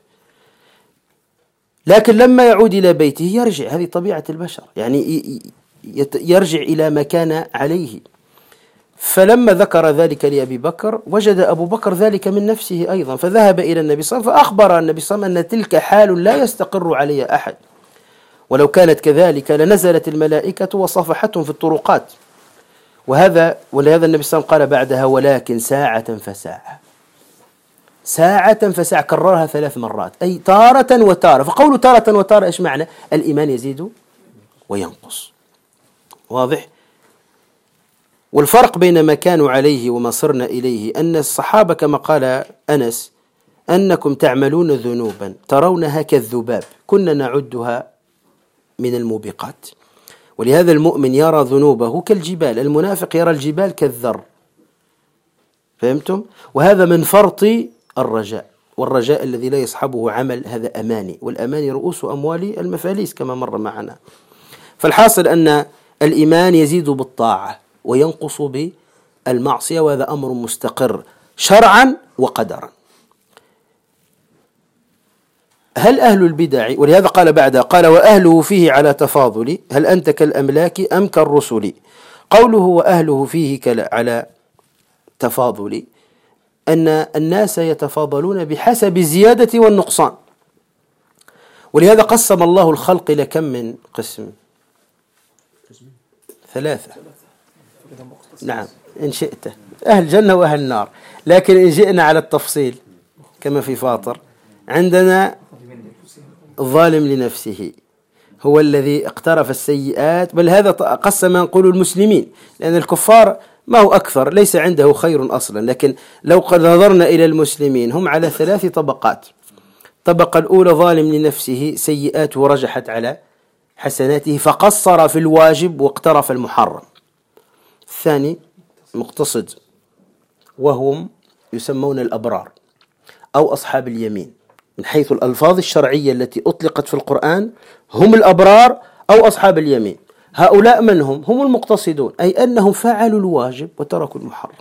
لكن لما يعود إلى بيته يرجع، هذه طبيعة البشر، يعني يرجع إلى ما كان عليه. فلما ذكر ذلك لأبي بكر وجد أبو بكر ذلك من نفسه أيضا، فذهب إلى النبي صلى الله عليه وسلم فأخبر النبي صلى الله عليه وسلم أن تلك حال لا يستقر عليها أحد، ولو كانت كذلك لنزلت الملائكة وصفحتهم في الطرقات. وهذا ولهذا النبي صلى الله عليه وسلم قال بعدها ولكن ساعة فساعة، ساعة فساعة، كررها ثلاث مرات، أي تارة وتارة. فقول تارة وتارة إيش معنى؟ الإيمان يزيد وينقص واضح. والفرق بين ما كانوا عليه وما صرنا إليه أن الصحابة كما قال أنس أنكم تعملون ذنوبا ترونها كالذباب كنا نعدها من الموبقات. ولهذا المؤمن يرى ذنوبه كالجبال، المنافق يرى الجبال كالذر. فهمتم؟ وهذا من فرط الرجاء، والرجاء الذي لا يصحبه عمل هذا أماني، والأماني رؤوس أموال المفاليس كما مر معنا. فالحاصل أن الإيمان يزيد بالطاعة وينقص بالمعصية، وهذا أمر مستقر شرعا وقدرا. هل أهل البدع، ولهذا قال بعدها قال وأهله فيه على تفاضل، هل أنت كالأملاك أم كالرسل؟ قوله وأهله فيه على تفاضل أن الناس يتفاضلون بحسب الزيادة والنقصان، ولهذا قسم الله الخلق إلى كم من قسم؟ ثلاثة. نعم إن شئت، أهل جنة وأهل النار، لكن إن جئنا على التفصيل كما في فاطر عندنا الظالم لنفسه هو الذي اقترف السيئات، بل هذا قسم نقول المسلمين، لأن الكفار ما هو أكثر، ليس عنده خير أصلا، لكن لو نظرنا إلى المسلمين هم على ثلاث طبقات. الطبقة الأولى ظالم لنفسه سيئاته رجحت على حسناته فقصر في الواجب واقترف المحرم. الثاني مقتصد وهم يسمون الأبرار أو أصحاب اليمين من حيث الألفاظ الشرعية التي أطلقت في القرآن، هم الأبرار أو أصحاب اليمين. هؤلاء من هم؟ هم المقتصدون، أي أنهم فعلوا الواجب وتركوا المحرم.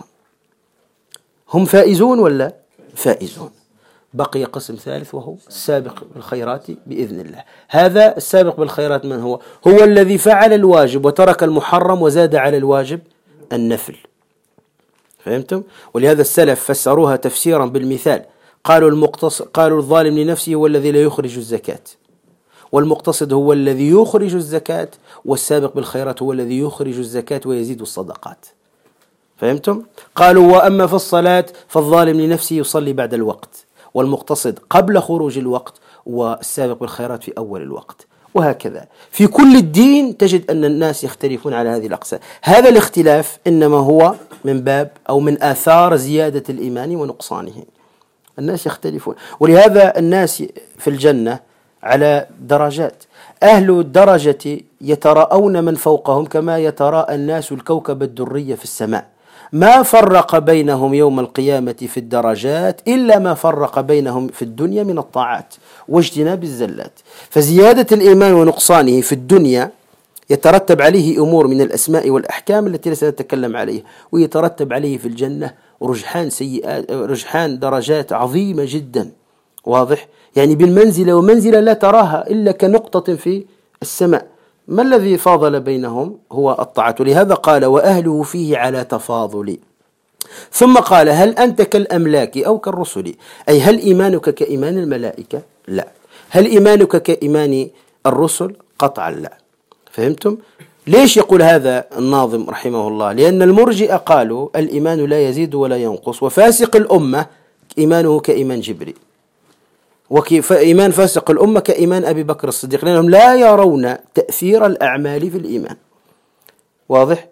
هم فائزون ولا فائزون؟ بقي قسم ثالث وهو السابق بالخيرات بإذن الله. هذا السابق بالخيرات من هو؟ هو الذي فعل الواجب وترك المحرم وزاد على الواجب النفل. فهمتم؟ ولهذا السلف فسروها تفسيرا بالمثال، قالوا المقتصد قالوا الظالم لنفسه هو الذي لا يخرج الزكاة، والمقتصد هو الذي يخرج الزكاة، والسابق بالخيرات هو الذي يخرج الزكاة ويزيد الصدقات. فهمتم؟ قالوا وأما في الصلاة فالظالم لنفسه يصلي بعد الوقت، والمقتصد قبل خروج الوقت، والسابق بالخيرات في أول الوقت. وهكذا في كل الدين تجد أن الناس يختلفون على هذه الأقسام. هذا الاختلاف إنما هو من باب أو من آثار زيادة الإيمان ونقصانه. الناس يختلفون، ولهذا الناس في الجنة على درجات. أهل الدرجة يتراءون من فوقهم كما يتراءى الناس الكوكب الدري في السماء، ما فرق بينهم يوم القيامة في الدرجات إلا ما فرق بينهم في الدنيا من الطاعات واجتناب الزلات. فزيادة الإيمان ونقصانه في الدنيا يترتب عليه أمور من الأسماء والأحكام التي سنتكلم عليها، ويترتب عليه في الجنة رجحان سيئات، رجحان درجات عظيمة جدا. واضح؟ يعني بالمنزلة ومنزلة لا تراها إلا كنقطة في السماء. ما الذي فاضل بينهم؟ هو الطاعة. لهذا قال وأهله فيه على تفاضل. ثم قال هل أنت كالأملاك أو كالرسل، أي هل إيمانك كإيمان الملائكة؟ لا. هل إيمانك كإيمان الرسل؟ قطعا لا. فهمتم؟ ليش يقول هذا الناظم رحمه الله؟ لأن المرجئة قالوا الإيمان لا يزيد ولا ينقص، وفاسق الأمة إيمانه كإيمان جبريل، وكيف إيمان فاسق الأمة كإيمان أبي بكر الصديق، لأنهم لا يرون تأثير الأعمال في الإيمان. واضح؟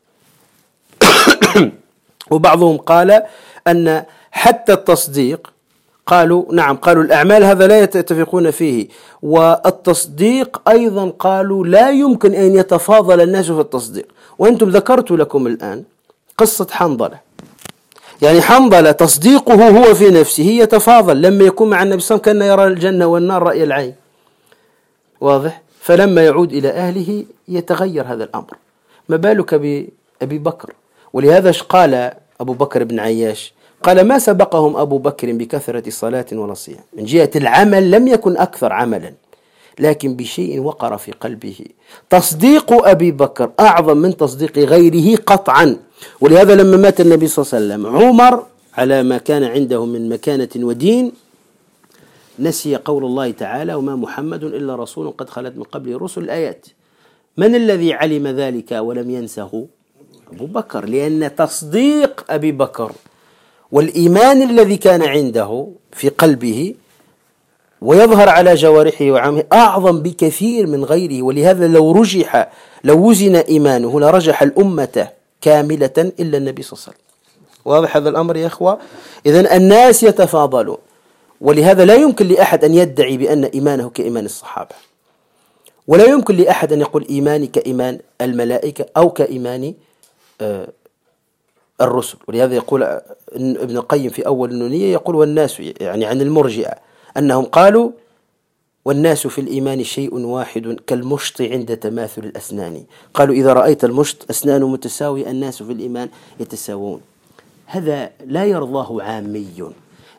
وبعضهم قال أن حتى التصديق، قالوا نعم، قالوا الأعمال هذا لا يتفقون فيه، والتصديق أيضا قالوا لا يمكن أن يتفاضل الناس في التصديق. وأنتم ذكرت لكم الآن قصة حنظلة، يعني حنظلة تصديقه هو في نفسه يتفاضل، لما يكون مع النبي صلى الله عليه وسلم كان يرى الجنة والنار رأي العين. واضح؟ فلما يعود إلى أهله يتغير هذا الأمر، ما بالك بأبي بكر؟ ولهذا قال أبو بكر بن عياش قال ما سبقهم أبو بكر بكثرة صلاة ولا صيام، من جهة العمل لم يكن أكثر عملا، لكن بشيء وقر في قلبه. تصديق أبي بكر أعظم من تصديق غيره قطعا. ولهذا لما مات النبي صلى الله عليه وسلم عمر على ما كان عنده من مكانة ودين نسي قول الله تعالى وما محمد إلا رسول قد خلت من قبله الرسل، الآيات. من الذي علم ذلك ولم ينسه؟ أبو بكر، لأن تصديق أبي بكر والإيمان الذي كان عنده في قلبه ويظهر على جوارحه وعامه أعظم بكثير من غيره. ولهذا لو رجح لو وزن إيمانه لرجح الأمة كاملة إلا النبي صلى الله عليه وسلم. واضح هذا الأمر يا إخوة؟ إذن الناس يتفاضلون، ولهذا لا يمكن لأحد أن يدعي بأن إيمانه كإيمان الصحابة، ولا يمكن لأحد أن يقول إيماني كإيمان الملائكة أو كإيمان آه الرسل. ولهذا يقول ابن القيم في أول النونية يقول والناس، يعني عن المرجئة، أنهم قالوا والناس في الإيمان شيء واحد كالمشط عند تماثل الأسنان. قالوا إذا رأيت المشط أسنانه متساوية الناس في الإيمان يتساوون. هذا لا يرضاه عامي،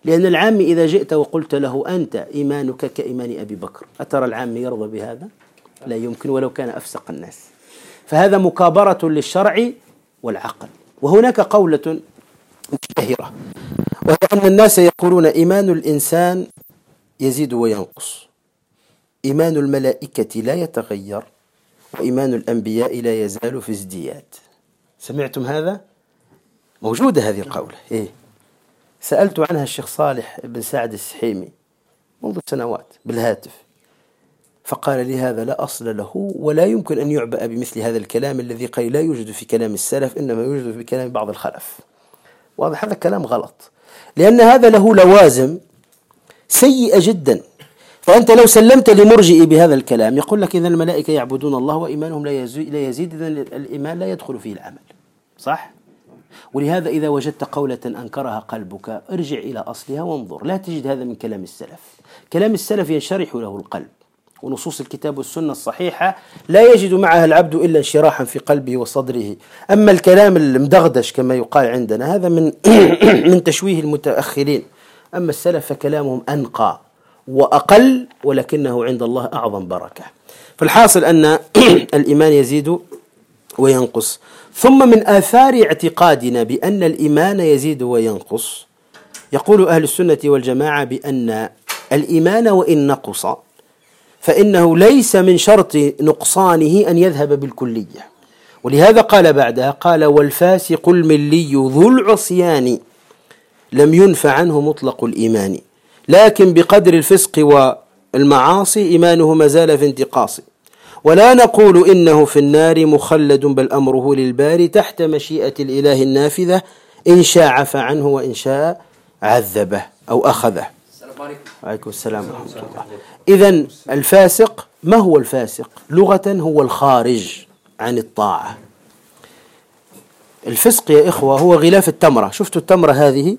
لأن العامي إذا جئت وقلت له أنت إيمانك كإيمان أبي بكر، أترى العامي يرضى بهذا؟ لا يمكن ولو كان أفسق الناس. فهذا مكابرة للشرع والعقل. وهناك قولة مشتهرة، وهي أن الناس يقولون إيمان الإنسان يزيد وينقص، إيمان الملائكة لا يتغير، وإيمان الأنبياء لا يزال في ازدياد. سمعتم هذا؟ موجودة هذه القولة. إيه؟ سألت عنها الشيخ صالح بن سعد السحيمي منذ سنوات بالهاتف، فقال لي هذا لا أصل له، ولا يمكن أن يعبأ بمثل هذا الكلام الذي قيل لا يوجد في كلام السلف، إنما يوجد في كلام بعض الخلف. واضح؟ هذا كلام غلط، لأن هذا له لوازم سيئة جدا. فأنت لو سلمت لمرجئ بهذا الكلام يقول لك إذا الملائكة يعبدون الله وإيمانهم لا يزيد، إذا الإيمان لا يدخل فيه العمل. صح؟ ولهذا إذا وجدت قولة أنكرها قلبك ارجع إلى أصلها وانظر، لا تجد هذا من كلام السلف. كلام السلف ينشرح له القلب، ونصوص الكتاب والسنة الصحيحة لا يجد معها العبد إلا انشراحا في قلبه وصدره. أما الكلام المدغدش كما يقال عندنا هذا من من تشويه المتأخرين. أما السلف فكلامهم أنقى وأقل، ولكنه عند الله أعظم بركة. فالحاصل أن الإيمان يزيد وينقص. ثم من آثار اعتقادنا بأن الإيمان يزيد وينقص، يقول أهل السنة والجماعة بأن الإيمان وإن نقص فإنه ليس من شرط نقصانه أن يذهب بالكلية. ولهذا قال بعدها، قال والفاسق الملي ذو العصيان لم ينفع عنه مطلق الإيمان، لكن بقدر الفسق والمعاصي إيمانه ما زال في انتقاص، ولا نقول إنه في النار مخلد، بل أمره للباري تحت مشيئة الإله النافذة، إن شاء عفى عنه وإن شاء عذبه أو أخذه. السلام عليكم. وعليكم السلام ورحمة الله. إذن الفاسق ما هو الفاسق؟ لغة هو الخارج عن الطاعة. الفسق يا إخوة هو غلاف التمرة. شفتوا التمرة هذه؟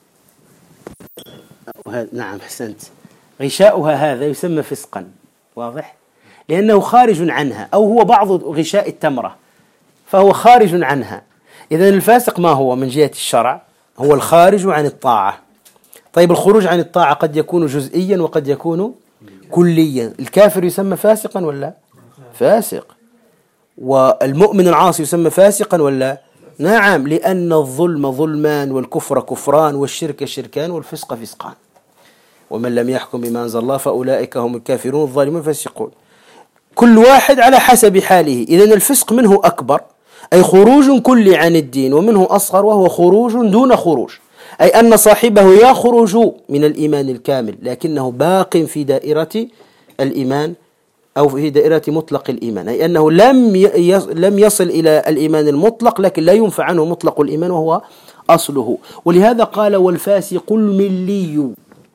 نعم أحسنت. غشاؤها هذا يسمى فسقا. واضح؟ لأنه خارج عنها، أو هو بعض غشاء التمرة فهو خارج عنها. إذن الفاسق ما هو من جهة الشرع؟ هو الخارج عن الطاعة. طيب الخروج عن الطاعة قد يكون جزئيا وقد يكون كليا. الكافر يسمى فاسقا ولا؟ فاسق. والمؤمن العاصي يسمى فاسقا ولا؟ نعم، لأن الظلم ظلمان، والكفر كفران، والشرك شركان، والفسق فسقان. ومن لم يحكم بما أنزل الله فأولئك هم الكافرون الظالمون الفاسقون. كل واحد على حسب حاله. إذن الفسق منه أكبر أي خروج كلي عن الدين، ومنه أصغر وهو خروج دون خروج، أي أن صاحبه يخرج من الإيمان الكامل لكنه باق في دائرة الإيمان أو في دائرة مطلق الإيمان، أي أنه لم لم يصل إلى الإيمان المطلق لكن لا ينفع عنه مطلق الإيمان وهو أصله. ولهذا قال والفاسق الملي.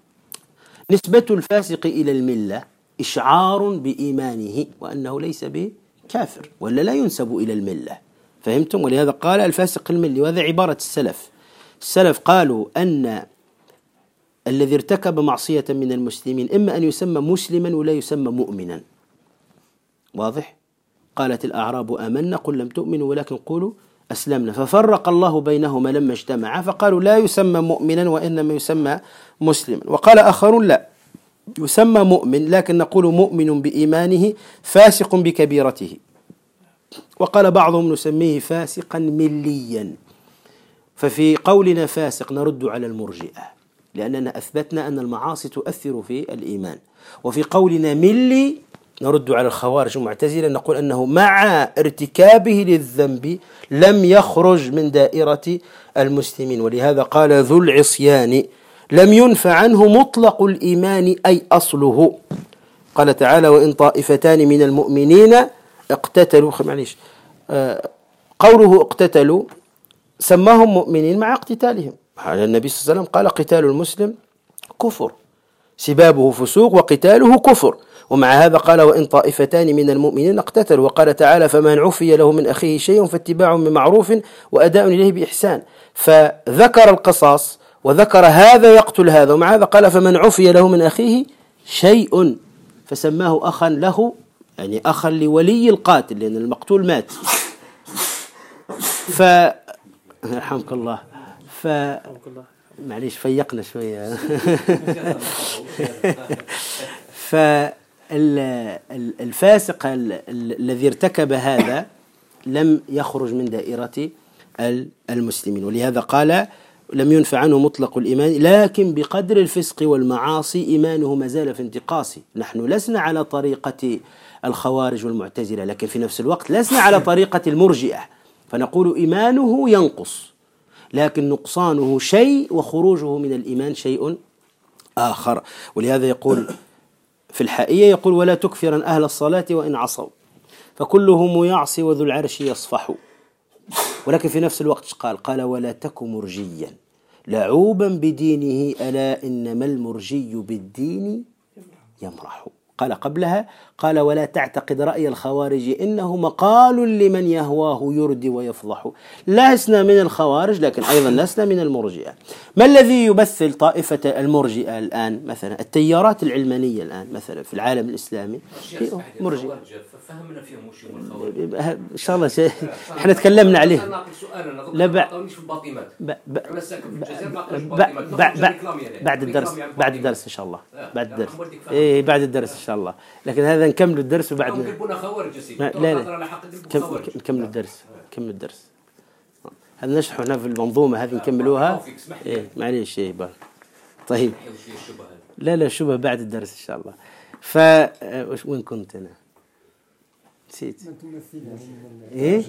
نسبة الفاسق إلى الملة إشعار بإيمانه وأنه ليس بكافر، ولا لا ينسب إلى الملة. فهمتم؟ ولهذا قال الفاسق الملي، وهذا عبارة السلف. السلف قالوا أن الذي ارتكب معصية من المسلمين إما أن يسمى مسلما ولا يسمى مؤمنا. واضح؟ قالت الأعراب آمنا قل لم تؤمنوا ولكن قولوا أسلمنا، ففرق الله بينهما لما اجتمعا فقالوا لا يسمى مؤمنا وإنما يسمى مسلما. وقال آخرون لا، يسمى مؤمن لكن نقول مؤمن بإيمانه فاسق بكبيرته. وقال بعضهم نسميه فاسقا مليا. ففي قولنا فاسق نرد على المرجئة لأننا أثبتنا أن المعاصي تؤثر في الإيمان، وفي قولنا ملي نرد على الخوارج المعتزلة نقول أنه مع ارتكابه للذنب لم يخرج من دائرة المسلمين. ولهذا قال ذو العصيان لم ينفع عنه مطلق الإيمان أي أصله. قال تعالى وإن طائفتان من المؤمنين اقتتلوا، معليش قوله اقتتلوا سماهم مؤمنين مع اقتتالهم. على النبي صلى الله عليه وسلم قال قتال المسلم كفر، سبابه فسوق وقتاله كفر. ومع هذا قال وإن طائفتان من المؤمنين اقتتلوا. وقال تعالى فمن عفي له من أخيه شيء فاتباع بمعروف وأداء إليه بإحسان. فذكر القصاص وذكر هذا يقتل هذا، ومع هذا قال فمن عفي له من أخيه شيء فسماه أخا له، يعني أخا لولي القاتل لأن المقتول مات. ف رحمك الله. ف معليش فيقنا شوية. فالفاسق الذي ارتكب هذا لم يخرج من دائرة المسلمين، ولهذا قال لم ينفع عنه مطلق الإيمان، لكن بقدر الفسق والمعاصي إيمانه ما زال في انتقاص. نحن لسنا على طريقة الخوارج والمعتزلة، لكن في نفس الوقت لسنا على طريقة المرجئة، فنقول إيمانه ينقص، لكن نقصانه شيء وخروجه من الإيمان شيء آخر. ولهذا يقول في الحائية يقول ولا تكفرن أهل الصلاة وإن عصوا فكلهم يعصي وذو العرش يصفح. ولكن في نفس الوقت قال قال ولا تك مرجيا لعوبا بدينه ألا إنما المرجي بالدين يمرح. قال قبلها قال ولا تعتقد رأي الخوارج إنه مقال لمن يهواه يردي ويفضح. لسنا من الخوارج لكن أيضا لسنا من المرجئة. ما الذي يمثل طائفة المرجئة الآن؟ مثلا التيارات العلمانية الآن مثلا في العالم الإسلامي مرجئة. فهمنا فيهم وش هم الخوارج إن شاء الله شيء احنا تكلمنا عليه. لا بعد بعد الدرس بعد الدرس إن شاء الله بعد الدرس إيه بعد الدرس إن شاء الله. لكن هذا نكمل الدرس وبعد لا لا نكمل الدرس نكمل الدرس هذا نشرح هنا في المنظومة هذه نكملوها. إيه معليش إيه بقى. طيب لا لا شبه بعد الدرس إن شاء الله. ف وين كنت أنا؟ نسيت. إيه؟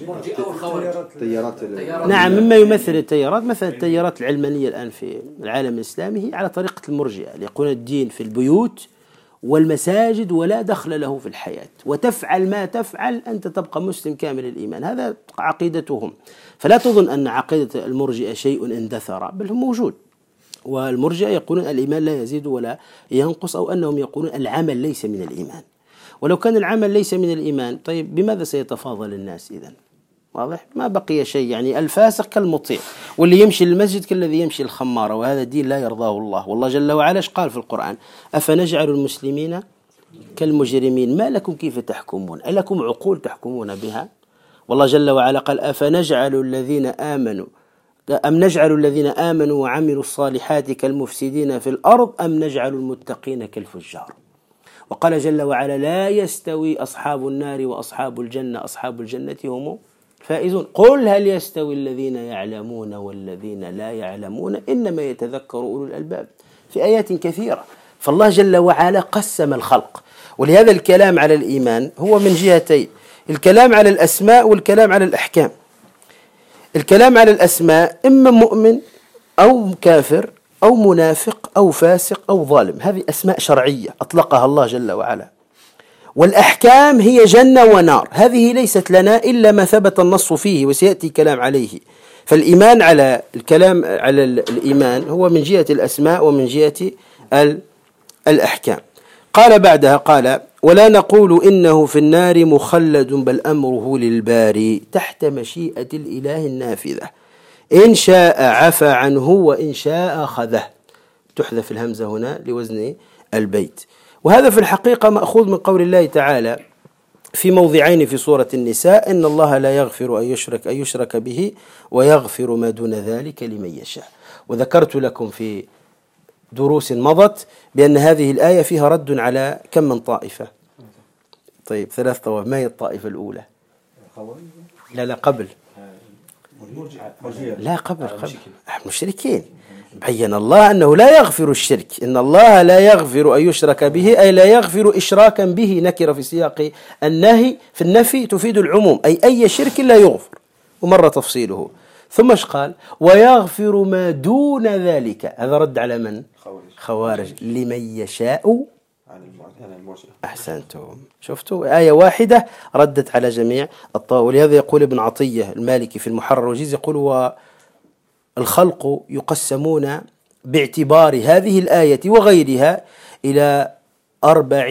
تيارات نعم مما يمثل التيارات مثلا التيارات العلمانية الآن في العالم الإسلامي هي على طريقة المرجئة اللي يقولون الدين في البيوت والمساجد ولا دخل له في الحياة، وتفعل ما تفعل أنت تبقى مسلم كامل الإيمان. هذا عقيدتهم. فلا تظن أن عقيدة المرجئة شيء اندثر، بل هو موجود. والمرجئة يقولون الإيمان لا يزيد ولا ينقص، أو أنهم يقولون العمل ليس من الإيمان. ولو كان العمل ليس من الإيمان طيب بماذا سيتفاضل الناس إذن؟ واضح؟ ما بقي شيء. يعني الفاسق كالمطيع، واللي يمشي للمسجد كالذي يمشي الخمارة، وهذا دين لا يرضاه الله. والله جل وعلا قال في القرآن أفنجعل المسلمين كالمجرمين ما لكم كيف تحكمون ألكم عقول تحكمون بها؟ والله جل وعلا قال أفنجعل الذين آمنوا أم نجعل الذين آمنوا وعملوا الصالحات كالمفسدين في الأرض أم نجعل المتقين كالفجار. وقال جل وعلا لا يستوي أصحاب النار وأصحاب الجنة أصحاب الجنة هم فائزون. قل هل يستوي الذين يعلمون والذين لا يعلمون إنما يتذكر أولو الألباب في آيات كثيرة. فالله جل وعلا قسم الخلق. ولهذا الكلام على الإيمان هو من جهتين، الكلام على الأسماء والكلام على الأحكام. الكلام على الأسماء إما مؤمن أو كافر أو منافق أو فاسق أو ظالم، هذه أسماء شرعية أطلقها الله جل وعلا. والأحكام هي جنة ونار، هذه ليست لنا إلا ما ثبت النص فيه وسيأتي كلام عليه. فالإيمان على الكلام على الإيمان هو من جهة الأسماء ومن جهة الأحكام. قال بعدها قال ولا نقول إنه في النار مخلد بل أمره للباري تحت مشيئة الإله النافذة إن شاء عفى عنه وإن شاء أخذه. تحذف الهمزة هنا لوزن البيت. وهذا في الحقيقة مأخوذ من قول الله تعالى في موضعين في سورة النساء إن الله لا يغفر أن يشرك أن يشرك به ويغفر ما دون ذلك لمن يشاء. وذكرت لكم في دروس مضت بأن هذه الآية فيها رد على كم من طائفة. طيب ثلاث طوائف. ما هي الطائفة الأولى؟ لا لا قبل لا قبل قبل المشركين. بين الله أنه لا يغفر الشرك، إن الله لا يغفر أن يشرك به أي لا يغفر إشراكا به، نكر في سياق النهي في النفي تفيد العموم أي أي شرك لا يغفر، ومر تفصيله. ثم ايش قال؟ ويغفر ما دون ذلك. هذا رد على من؟ خوارج. لمن يشاء. أحسنتم. شفتوا آية واحدة ردت على جميع الطوائف. ولهذا يقول ابن عطية المالكي في المحرر والوجيز يقول والخلق يقسمون باعتبار هذه الآية وغيرها إلى أربع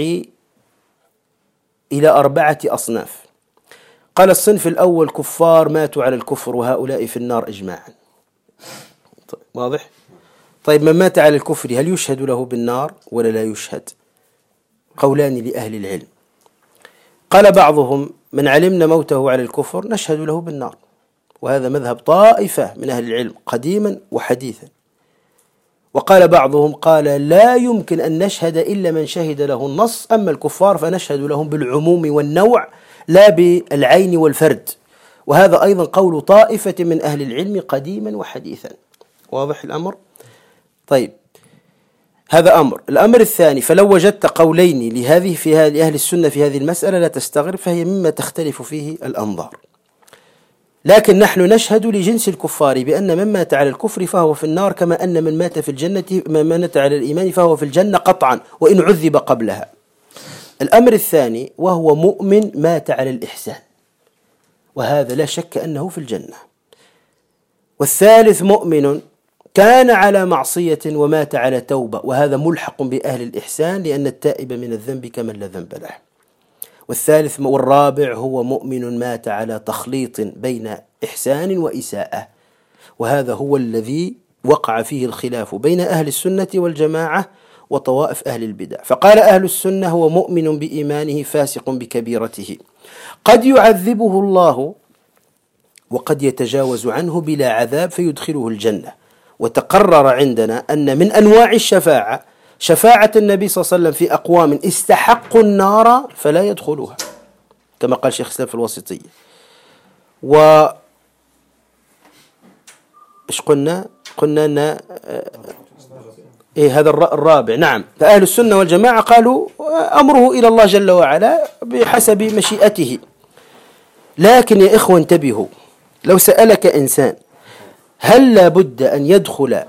إلى أربعة أصناف. قال الصنف الأول كفار ماتوا على الكفر وهؤلاء في النار إجماعا. واضح؟ طيب من مات على الكفر هل يشهد له بالنار ولا لا يشهد؟ قولان لأهل العلم. قال بعضهم من علمنا موته على الكفر نشهد له بالنار، وهذا مذهب طائفة من أهل العلم قديما وحديثا. وقال بعضهم قال لا يمكن أن نشهد إلا من شهد له النص، أما الكفار فنشهد لهم بالعموم والنوع لا بالعين والفرد. وهذا أيضا قول طائفة من أهل العلم قديما وحديثا. واضح الأمر؟ طيب، هذا أمر. الأمر الثاني، فلو وجدت قولين لهذه في هذه أهل السنة في هذه المسألة لا تستغرب، فهي مما تختلف فيه الأنظار. لكن نحن نشهد لجنس الكفار بأن من مات على الكفر فهو في النار، كما أن من مات في الجنة من مات على الإيمان فهو في الجنة قطعا وإن عذب قبلها. الأمر الثاني، وهو مؤمن مات على الإحسان، وهذا لا شك أنه في الجنة. والثالث، مؤمن كان على معصية ومات على توبة، وهذا ملحق بأهل الإحسان لأن التائب من الذنب كمن لا ذنب له. والثالث والرابع هو مؤمن مات على تخليط بين إحسان وإساءة، وهذا هو الذي وقع فيه الخلاف بين أهل السنة والجماعة وطوائف أهل البدع. فقال أهل السنة هو مؤمن بإيمانه فاسق بكبيرته، قد يعذبه الله وقد يتجاوز عنه بلا عذاب فيدخله الجنة. وتقرر عندنا أن من أنواع الشفاعة شفاعة النبي صلى الله عليه وسلم في أقوام استحقوا النار فلا يدخلوها، كما قال شيخ الإسلام في الوسطية. و إيش قلنا؟ قلنا أن إيه هذا الرابع. نعم، فأهل السنة والجماعة قالوا أمره إلى الله جل وعلا بحسب مشيئته. لكن يا إخوة انتبهوا، لو سألك إنسان هل لا بد أن يدخل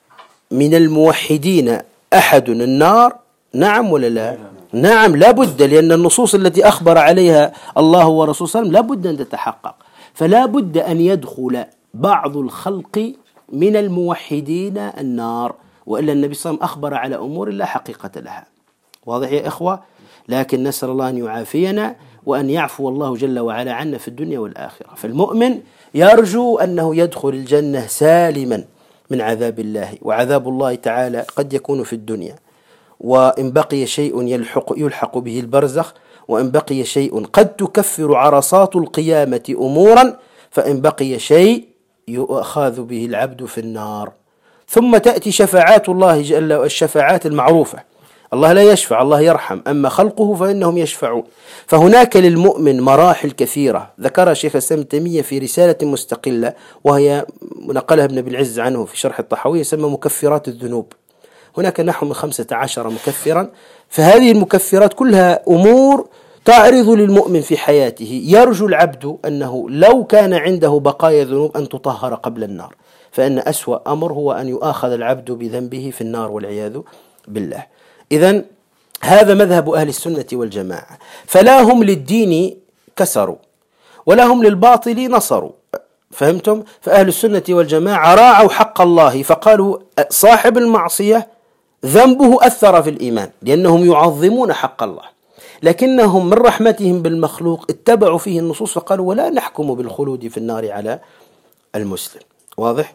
من الموحدين أحد النار؟ نعم ولا لا؟ نعم، لا بد، لأن النصوص التي أخبر عليها الله ورسوله صلى الله عليه وسلم لا بد أن تتحقق. فلا بد أن يدخل بعض الخلق من الموحدين النار، وإلا النبي صلى الله عليه وسلم أخبر على أمور لا حقيقة لها. واضح يا إخوة؟ لكن نسأل الله أن يعافينا وأن يعفو الله جل وعلا عنا في الدنيا والآخرة. فالمؤمن يرجو أنه يدخل الجنة سالما من عذاب الله، وعذاب الله تعالى قد يكون في الدنيا، وإن بقي شيء يلحق, يلحق به البرزخ، وإن بقي شيء قد تكفر عرصات القيامة أمورا، فإن بقي شيء يؤخذ به العبد في النار. ثم تأتي شفاعات الله جل، الشفاعات المعروفة، الله لا يشفع، الله يرحم، أما خلقه فإنهم يشفعون. فهناك للمؤمن مراحل كثيرة ذكرها شيخ الإسلام ابن تيمية في رسالة مستقلة، وهي نقلها ابن أبي العز عنه في شرح الطحاوية، يسمى مكفرات الذنوب. هناك نحو من خمسة عشر مكفرا، فهذه المكفرات كلها أمور تعرض للمؤمن في حياته، يرجو العبد أنه لو كان عنده بقايا ذنوب أن تطهر قبل النار، فإن أسوأ أمر هو أن يؤاخذ العبد بذنبه في النار والعياذ بالله. إذن هذا مذهب أهل السنة والجماعة، فلا هم للدين كسروا ولا هم للباطل نصروا. فهمتم؟ فأهل السنة والجماعة راعوا حق الله، فقالوا صاحب المعصية ذنبه أثر في الإيمان لأنهم يعظمون حق الله، لكنهم من رحمتهم بالمخلوق اتبعوا فيه النصوص فقالوا ولا نحكم بالخلود في النار على المسلم. واضح؟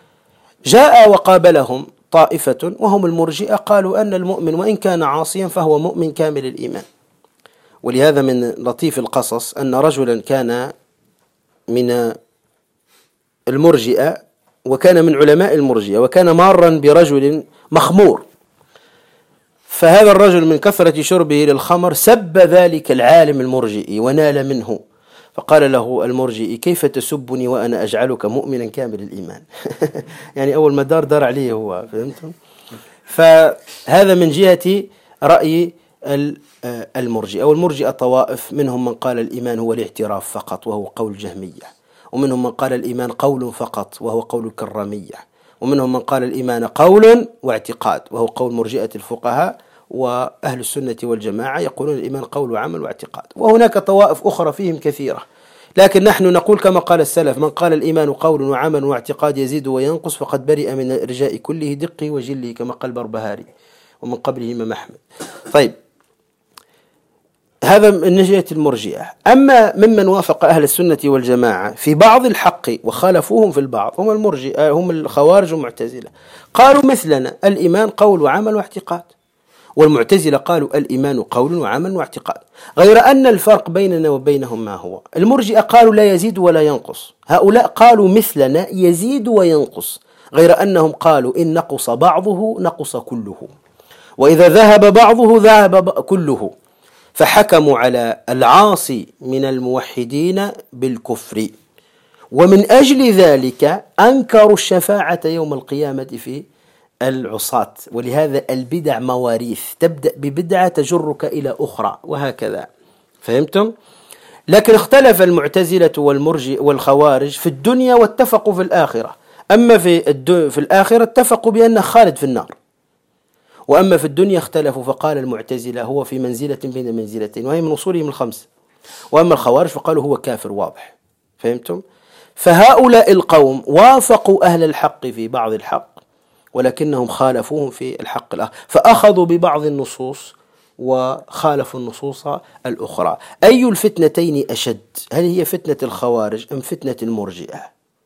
جاء وقابلهم طائفة وهم المرجئة، قالوا أن المؤمن وإن كان عاصيا فهو مؤمن كامل الإيمان. ولهذا من لطيف القصص أن رجلا كان من المرجئة وكان من علماء المرجئة، وكان مارا برجل مخمور، فهذا الرجل من كثرة شربه للخمر سب ذلك العالم المرجئي ونال منه، فقال له المرجئي كيف تسبني وأنا أجعلك مؤمنا كامل الإيمان؟ يعني أول ما دار دار عليه هو. فهمتم؟ فهذا من جهة رأي المرجئة. والمرجئة طوائف، منهم من قال الإيمان هو الاعتراف فقط وهو قول الجهمية، ومنهم من قال الإيمان قول فقط وهو قول الكرامية، ومنهم من قال الإيمان قول واعتقاد وهو قول مرجئة الفقهاء. وأهل السنة والجماعة يقولون الإيمان قول وعمل واعتقاد. وهناك طوائف أخرى فيهم كثيرة، لكن نحن نقول كما قال السلف: من قال الإيمان قول وعمل واعتقاد يزيد وينقص فقد برئ من الإرجاء كله دقه وجله، كما قال البربهاري ومن قبله إمام أحمد. طيب، هذا من جهة المرجئة. أما ممن وافق أهل السنة والجماعة في بعض الحق وخالفوهم في البعض هم المرجئة، هم الخوارج والمعتزلة، قالوا مثلنا الإيمان قول وعمل واعتقاد، والمعتزلة قالوا الإيمان قول وعمل واعتقاد، غير أن الفرق بيننا وبينهم ما هو؟ المرجئة قالوا لا يزيد ولا ينقص، هؤلاء قالوا مثلنا يزيد وينقص، غير أنهم قالوا إن نقص بعضه نقص كله، وإذا ذهب بعضه ذهب كله، فحكموا على العاصي من الموحدين بالكفر، ومن أجل ذلك أنكروا الشفاعة يوم القيامة في العصاة. ولهذا البدع مواريث، تبدأ ببدعة تجرك إلى أخرى وهكذا، فهمتم؟ لكن اختلف المعتزلة والمرجئ والخوارج في الدنيا واتفقوا في الآخرة. أما في, في الآخرة اتفقوا بأنه خالد في النار، وأما في الدنيا اختلفوا، فقال المعتزلة هو في منزلة بين منزلتين وهي من أصولهم الخمس، وأما الخوارج فقالوا هو كافر واضح، فهمتم؟ فهؤلاء القوم وافقوا أهل الحق في بعض الحق، ولكنهم خالفوهم في الحق الآخر، فأخذوا ببعض النصوص وخالفوا النصوص الأخرى. أي الفتنتين أشد؟ هل هي فتنة الخوارج أم فتنة المرجئة؟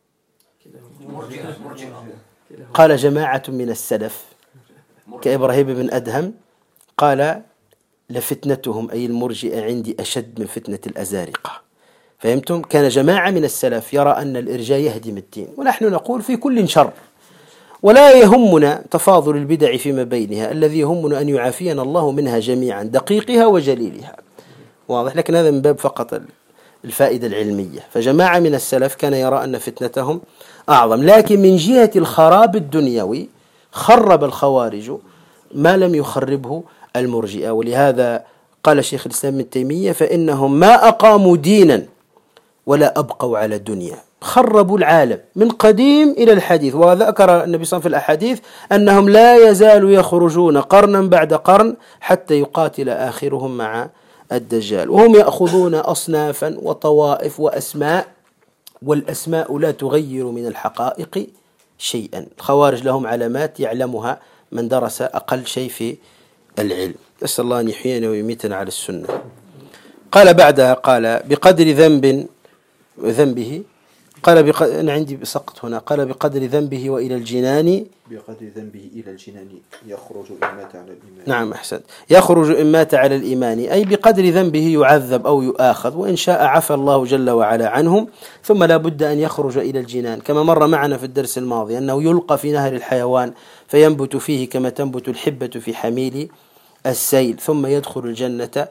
قال جماعة من السلف كإبراهيم بن أدهم قال لفتنتهم أي المرجئة عندي أشد من فتنة الأزارقة، فهمتم؟ كان جماعة من السلف يرى أن الإرجاء يهدم الدين، ونحن نقول في كل شر، ولا يهمنا تفاضل البدع فيما بينها، الذي يهمنا أن يعافينا الله منها جميعا، دقيقها وجليلها، واضح؟ لكن هذا من باب فقط الفائدة العلمية. فجماعة من السلف كان يرى أن فتنتهم أعظم، لكن من جهة الخراب الدنيوي خرب الخوارج ما لم يخربه المرجئة. ولهذا قال شيخ الإسلام ابن تيمية فإنهم ما أقاموا دينا ولا أبقوا على الدنيا، خربوا العالم من قديم إلى الحديث. وذكر النبي صلى الله عليه وسلم في الأحاديث أنهم لا يزالوا يخرجون قرنا بعد قرن حتى يقاتل آخرهم مع الدجال، وهم يأخذون أصنافا وطوائف وأسماء، والأسماء لا تغير من الحقائق شيئا. الخوارج لهم علامات يعلمها من درس أقل شيء في العلم. نسأل الله أن يحيينا ويميتنا على السنة. قال بعدها قال بقدر ذنب ذنبه قال بق... أنا عندي سقط هنا، قال بقدر ذنبه وإلى الجنان، بقدر ذنبه إلى الجنان يخرج إن مات على الإيمان. نعم أحسن، يخرج إن مات على الإيمان، أي بقدر ذنبه يعذب أو يؤاخذ، وإن شاء عفى الله جل وعلا عنهم، ثم لا بد أن يخرج إلى الجنان، كما مر معنا في الدرس الماضي أنه يلقى في نهر الحيوان فينبت فيه كما تنبت الحبة في حميل السيل، ثم يدخل الجنة.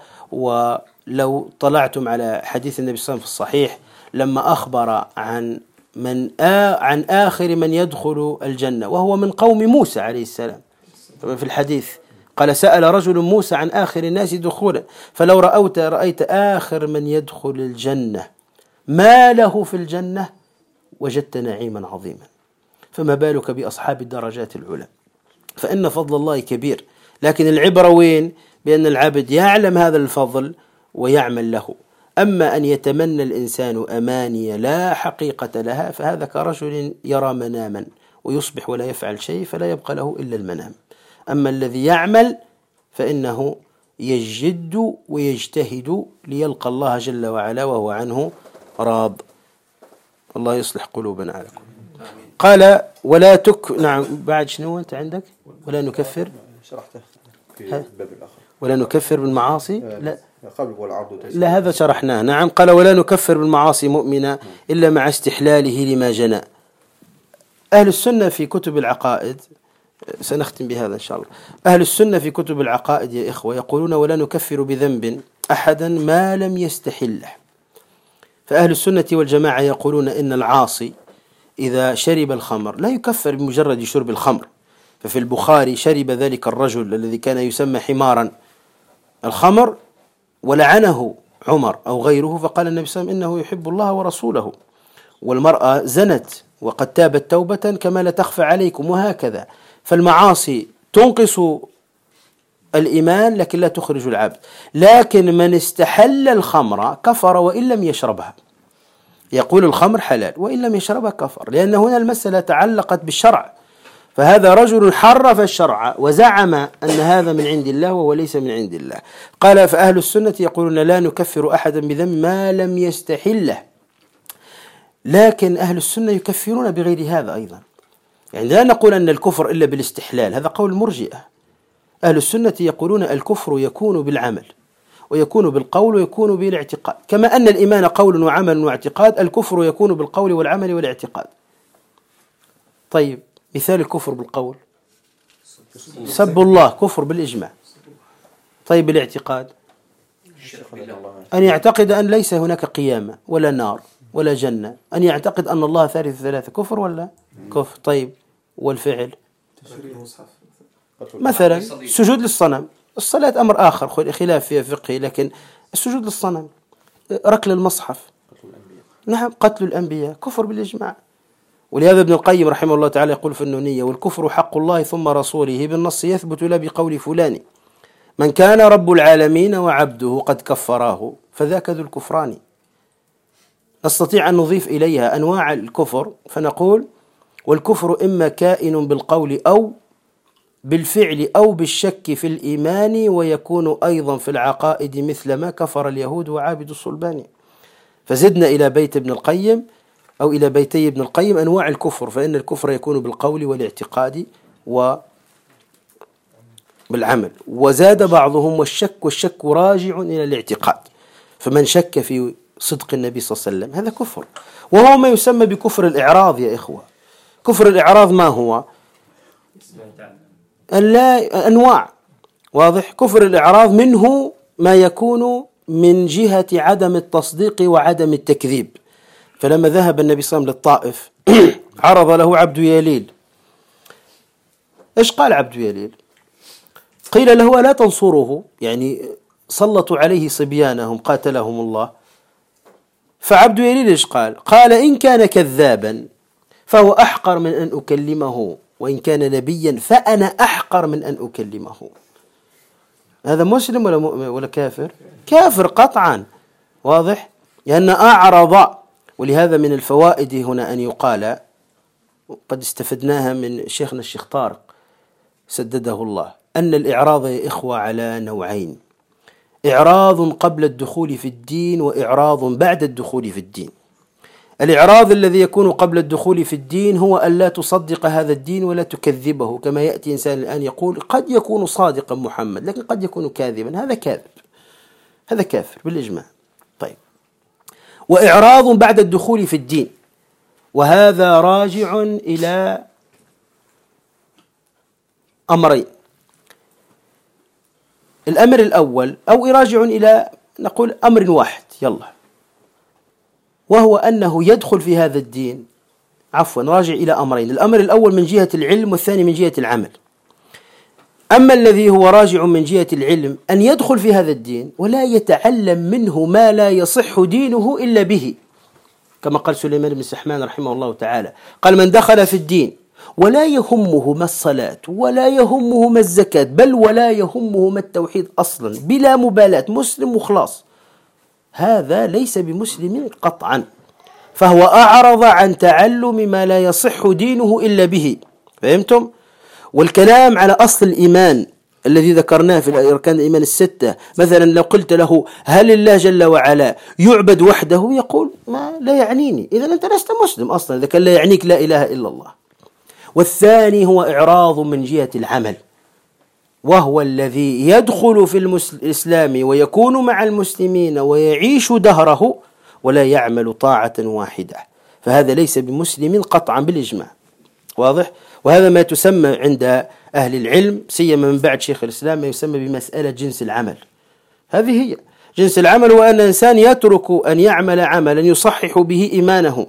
ولو طلعتم على حديث النبي صلى الله عليه وسلم في الصحيح لما أخبر عن من آ عن آخر من يدخل الجنة، وهو من قوم موسى عليه السلام، في الحديث قال سأل رجل موسى عن آخر الناس دخولا، فلو رأوت رأيت آخر من يدخل الجنة ما له في الجنة وجدت نعيما عظيما، فما بالك بأصحاب الدرجات العلى؟ فإن فضل الله كبير، لكن العبرة وين؟ بأن العبد يعلم هذا الفضل ويعمل له. أما أن يتمنى الإنسان أماني لا حقيقة لها فهذا كرجل يرى مناما ويصبح ولا يفعل شيء فلا يبقى له إلا المنام. أما الذي يعمل فإنه يجد ويجتهد ليلقى الله جل وعلا وهو عنه راض. الله يصلح قلوبنا عليكم. قال ولا تك نعم بعد شنو أنت عندك؟ ولا نكفر شرحته في الباب الآخر، ولا نكفر بالمعاصي لا قبل والعرض لا هذا شرحناه. نعم قال ولا نكفر بالمعاصي مؤمنا إلا مع استحلاله لما جنى. أهل السنة في كتب العقائد، سنختم بهذا إن شاء الله، أهل السنة في كتب العقائد يا إخوة يقولون ولا نكفر بذنب أحدا ما لم يستحله. فأهل السنة والجماعة يقولون إن العاصي إذا شرب الخمر لا يكفر بمجرد شرب الخمر. ففي البخاري شرب ذلك الرجل الذي كان يسمى حمارا الخمر ولعنه عمر أو غيره، فقال النبي صلى الله عليه وسلم إنه يحب الله ورسوله. والمرأة زنت وقد تابت توبة كما لا تخفى عليكم، وهكذا. فالمعاصي تنقص الإيمان لكن لا تخرج العبد. لكن من استحل الخمر كفر وإن لم يشربها، يقول الخمر حلال وإن لم يشربها كفر، لأن هنا المسألة تعلقت بالشرع. فهذا رجل حرف الشرع وزعم أن هذا من عند الله وهو ليس من عند الله. قال فأهل السنة يقولون لا نكفر أحدا بذنب ما لم يستحله. لكن أهل السنة يكفرون بغير هذا أيضا، يعني لا نقول أن الكفر إلا بالاستحلال، هذا قول المرجئة. أهل السنة يقولون الكفر يكون بالعمل ويكون بالقول ويكون بالاعتقاد، كما أن الإيمان قول وعمل واعتقاد، الكفر يكون بالقول والعمل والاعتقاد. طيب مثال الكفر بالقول سب الله كفر بالإجماع. طيب الاعتقاد أن يعتقد أن ليس هناك قيامة ولا نار ولا جنة، أن يعتقد أن الله ثالث ثلاثة، كفر ولا كفر؟ طيب والفعل مثلا السجود للصنم، الصلاة أمر آخر خلاف فيها فقهي، لكن السجود للصنم، ركل المصحف، نعم قتل الأنبياء، كفر بالإجماع. ولهذا ابن القيم رحمه الله تعالى يقول في النونية: والكفر حق الله ثم رسوله بالنص يثبت لا بقول فلان، من كان رب العالمين وعبده قد كفراه فذاك ذو الكفران. نستطيع أن نضيف إليها أنواع الكفر فنقول: والكفر إما كائن بالقول أو بالفعل أو بالشك في الإيمان، ويكون أيضا في العقائد مثل ما كفر اليهود وعابد الصلبان. فزدنا إلى بيت ابن القيم أو إلى بيتي ابن القيم أنواع الكفر، فإن الكفر يكون بالقول والاعتقاد وبالعمل. وزاد بعضهم: والشك والشك راجع إلى الاعتقاد، فمن شك في صدق النبي صلى الله عليه وسلم هذا كفر، وهو ما يسمى بكفر الإعراض. يا إخوة، كفر الإعراض ما هو؟ لا أنواع، واضح. كفر الإعراض منه ما يكون من جهة عدم التصديق وعدم التكذيب. فلما ذهب النبي صلى الله عليه وسلم للطائف عرض له عبد يليل. إيش قال عبد يليل؟ قيل له: ألا تنصره؟ يعني سلطوا عليه صبيانهم قاتلهم الله. فعبد يليل إيش قال؟ قال: إن كان كذابا فهو أحقر من أن أكلمه، وإن كان نبيا فأنا أحقر من أن أكلمه. هذا مسلم ولا ولا كافر؟ كافر قطعا، واضح، لأن أعرض. ولهذا من الفوائد هنا أن يقال، قد استفدناها من شيخنا الشيخ طارق سدده الله، أن الإعراض يا إخوة على نوعين: إعراض قبل الدخول في الدين، وإعراض بعد الدخول في الدين. الإعراض الذي يكون قبل الدخول في الدين هو أن لا تصدق هذا الدين ولا تكذبه، كما يأتي إنسان الآن يقول: قد يكون صادقا محمد لكن قد يكون كاذبا، هذا كاذب، هذا كافر بالإجماع. طيب، وإعراض بعد الدخول في الدين، وهذا راجع إلى أمرين: الأمر الأول، أو راجع إلى نقول أمر واحد، يلا، وهو أنه يدخل في هذا الدين، عفوا راجع إلى أمرين: الأمر الأول من جهة العلم، والثاني من جهة العمل. أما الذي هو راجع من جهة العلم أن يدخل في هذا الدين ولا يتعلم منه ما لا يصح دينه إلا به، كما قال سليمان بن سحمان رحمه الله تعالى، قال: من دخل في الدين ولا يهمه ما الصلاة ولا يهمه ما الزكاة، بل ولا يهمه ما التوحيد أصلا، بلا مبالاة، مسلم وخلاص، هذا ليس بمسلم قطعا، فهو أعرض عن تعلم ما لا يصح دينه إلا به. فهمتم؟ والكلام على أصل الإيمان الذي ذكرناه في أركان الإيمان الستة، مثلا لو قلت له: هل الله جل وعلا يعبد وحده؟ يقول: ما لا يعنيني. إذا أنت لست مسلم أصلا إذا كان لا يعنيك لا إله إلا الله. والثاني هو إعراض من جهة العمل، وهو الذي يدخل في الإسلام ويكون مع المسلمين ويعيش دهره ولا يعمل طاعة واحدة، فهذا ليس بمسلم قطعا بالإجماع، واضح. وهذا ما تسمى عند أهل العلم سيما من بعد شيخ الإسلام ما يسمى بمسألة جنس العمل. هذه هي جنس العمل، وأن الإنسان يترك أن يعمل عملا يصحح به إيمانه.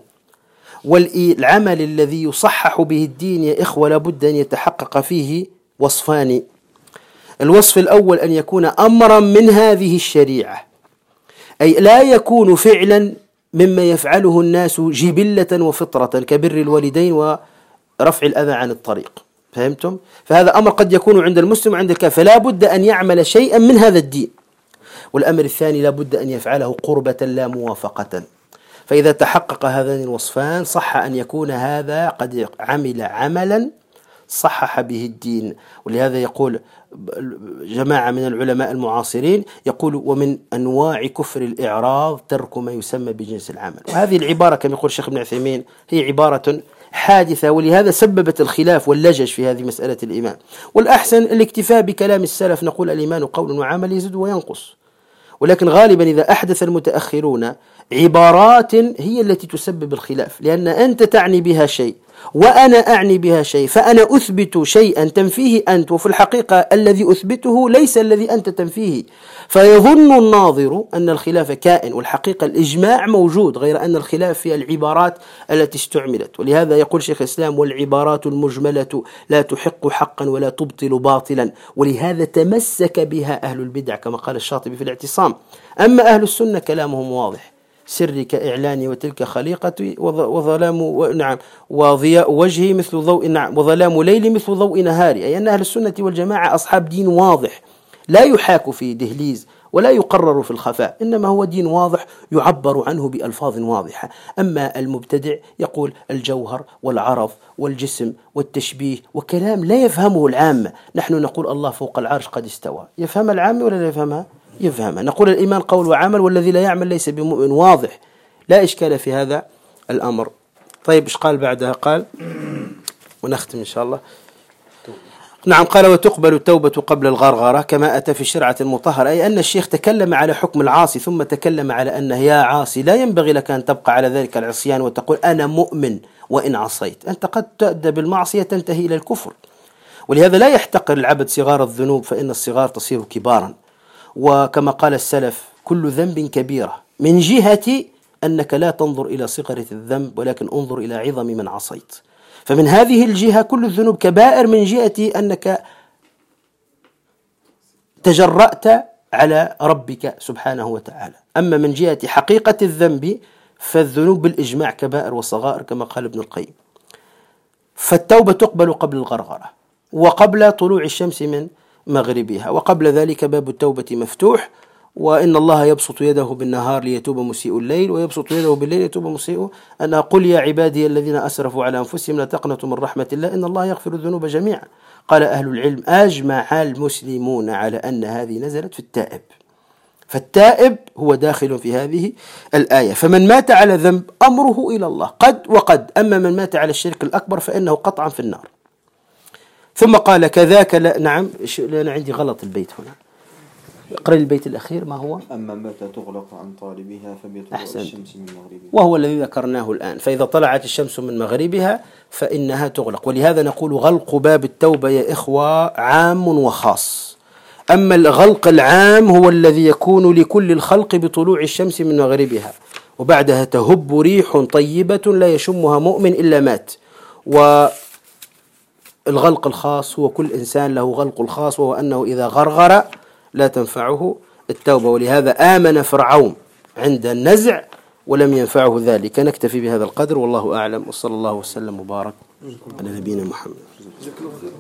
والعمل الذي يصحح به الدين يا إخوة لابد أن يتحقق فيه وصفان: الوصف الأول أن يكون أمرا من هذه الشريعة، أي لا يكون فعلا مما يفعله الناس جبلة وفطرة كبر الوالدين ورفع الأذى عن الطريق. فهمتم؟ فهذا أمر قد يكون عند المسلم وعند الكافر، فلا بد أن يعمل شيئا من هذا الدين. والأمر الثاني لا بد أن يفعله قربة لا موافقة. فإذا تحقق هذان الوصفان صح أن يكون هذا قد عمل عملا صحح به الدين. ولهذا يقول جماعة من العلماء المعاصرين، يقول: ومن أنواع كفر الإعراض ترك ما يسمى بجنس العمل. وهذه العبارة كما يقول الشيخ ابن عثيمين هي عبارة حادثة، ولهذا سببت الخلاف واللجج في هذه مسألة الإيمان. والأحسن الاكتفاء بكلام السلف، نقول: الإيمان قول وعمل يزيد وينقص. ولكن غالبا إذا أحدث المتأخرون عبارات هي التي تسبب الخلاف، لأن أنت تعني بها شيء وأنا أعني بها شيء، فأنا أثبت شيئا تنفيه أنت، وفي الحقيقة الذي أثبته ليس الذي أنت تنفيه، فيظن الناظر أن الخلاف كائن، والحقيقة الإجماع موجود، غير أن الخلاف في العبارات التي استعملت. ولهذا يقول شيخ الإسلام: والعبارات المجملة لا تحق حقا ولا تبطل باطلا، ولهذا تمسك بها أهل البدع كما قال الشاطبي في الاعتصام. أما أهل السنة كلامهم واضح: سري كإعلاني وتلك خليقتي، وظلام نعم وضياء وجهي مثل ضوء نعم وظلام ليلي مثل ضوء نهاري. أي أن أهل السنة والجماعة أصحاب دين واضح لا يحاك في دهليز ولا يقرر في الخفاء، إنما هو دين واضح يعبر عنه بألفاظ واضحة. أما المبتدع يقول الجوهر والعرض والجسم والتشبيه وكلام لا يفهمه العامة. نحن نقول الله فوق العرش قد استوى، يفهم العامة ولا لا يفهمها؟ يفهمها. نقول الإيمان قول وعمل، والذي لا يعمل ليس بمؤمن، واضح لا إشكال في هذا الأمر. طيب إيش قال بعدها؟ قال ونختم إن شاء الله. نعم قال: وتقبل التوبة قبل الغرغرة كما أتى في الشرعة المطهرة. أي أن الشيخ تكلم على حكم العاصي ثم تكلم على أنه يا عاصي لا ينبغي لك أن تبقى على ذلك العصيان وتقول أنا مؤمن وإن عصيت، أنت قد تبدأ بالمعصية تنتهي إلى الكفر. ولهذا لا يحتقر العبد صغار الذنوب، فإن الصغار تصير كبارا. وكما قال السلف: كل ذنب كبيرة، من جهة أنك لا تنظر إلى صغر الذنب ولكن انظر إلى عظم من عصيت. فمن هذه الجهة كل الذنوب كبائر، من جهة أنك تجرأت على ربك سبحانه وتعالى. أما من جهة حقيقة الذنب فالذنوب بالإجماع كبائر وصغائر كما قال ابن القيم. فالتوبة تقبل قبل الغرغرة وقبل طلوع الشمس من مغربها، وقبل ذلك باب التوبة مفتوح. وإن الله يبسط يده بالنهار ليتوب مسيء الليل، ويبسط يده بالليل ليتوب مسيء النهار. قل يا عبادي الذين أسرفوا على أنفسهم لا تقنطوا من رحمة الله إن الله يغفر الذنوب جميعا. قال أهل العلم: أجمع المسلمون على أن هذه نزلت في التائب، فالتائب هو داخل في هذه الآية. فمن مات على ذنب أمره إلى الله قد وقد، أما من مات على الشرك الأكبر فإنه قطعا في النار. ثم قال: كذاك لا نعم أنا عندي غلط البيت هنا، اقرأ البيت الأخير ما هو؟ أما متى تغلق عن طالبها فبطلوع الشمس من مغربها، وهو الذي ذكرناه الآن. فإذا طلعت الشمس من مغربها فإنها تغلق. ولهذا نقول غلق باب التوبة يا إخوة عام وخاص. أما الغلق العام هو الذي يكون لكل الخلق بطلوع الشمس من مغربها، وبعدها تهب ريح طيبة لا يشمها مؤمن إلا مات. والغلق الخاص هو كل إنسان له غلق الخاص، وهو أنه إذا غرغر لا تنفعه التوبة. ولهذا آمن فرعون عند النزع ولم ينفعه ذلك. نكتفي بهذا القدر والله أعلم، وصلى الله وسلم وبارك على نبينا محمد.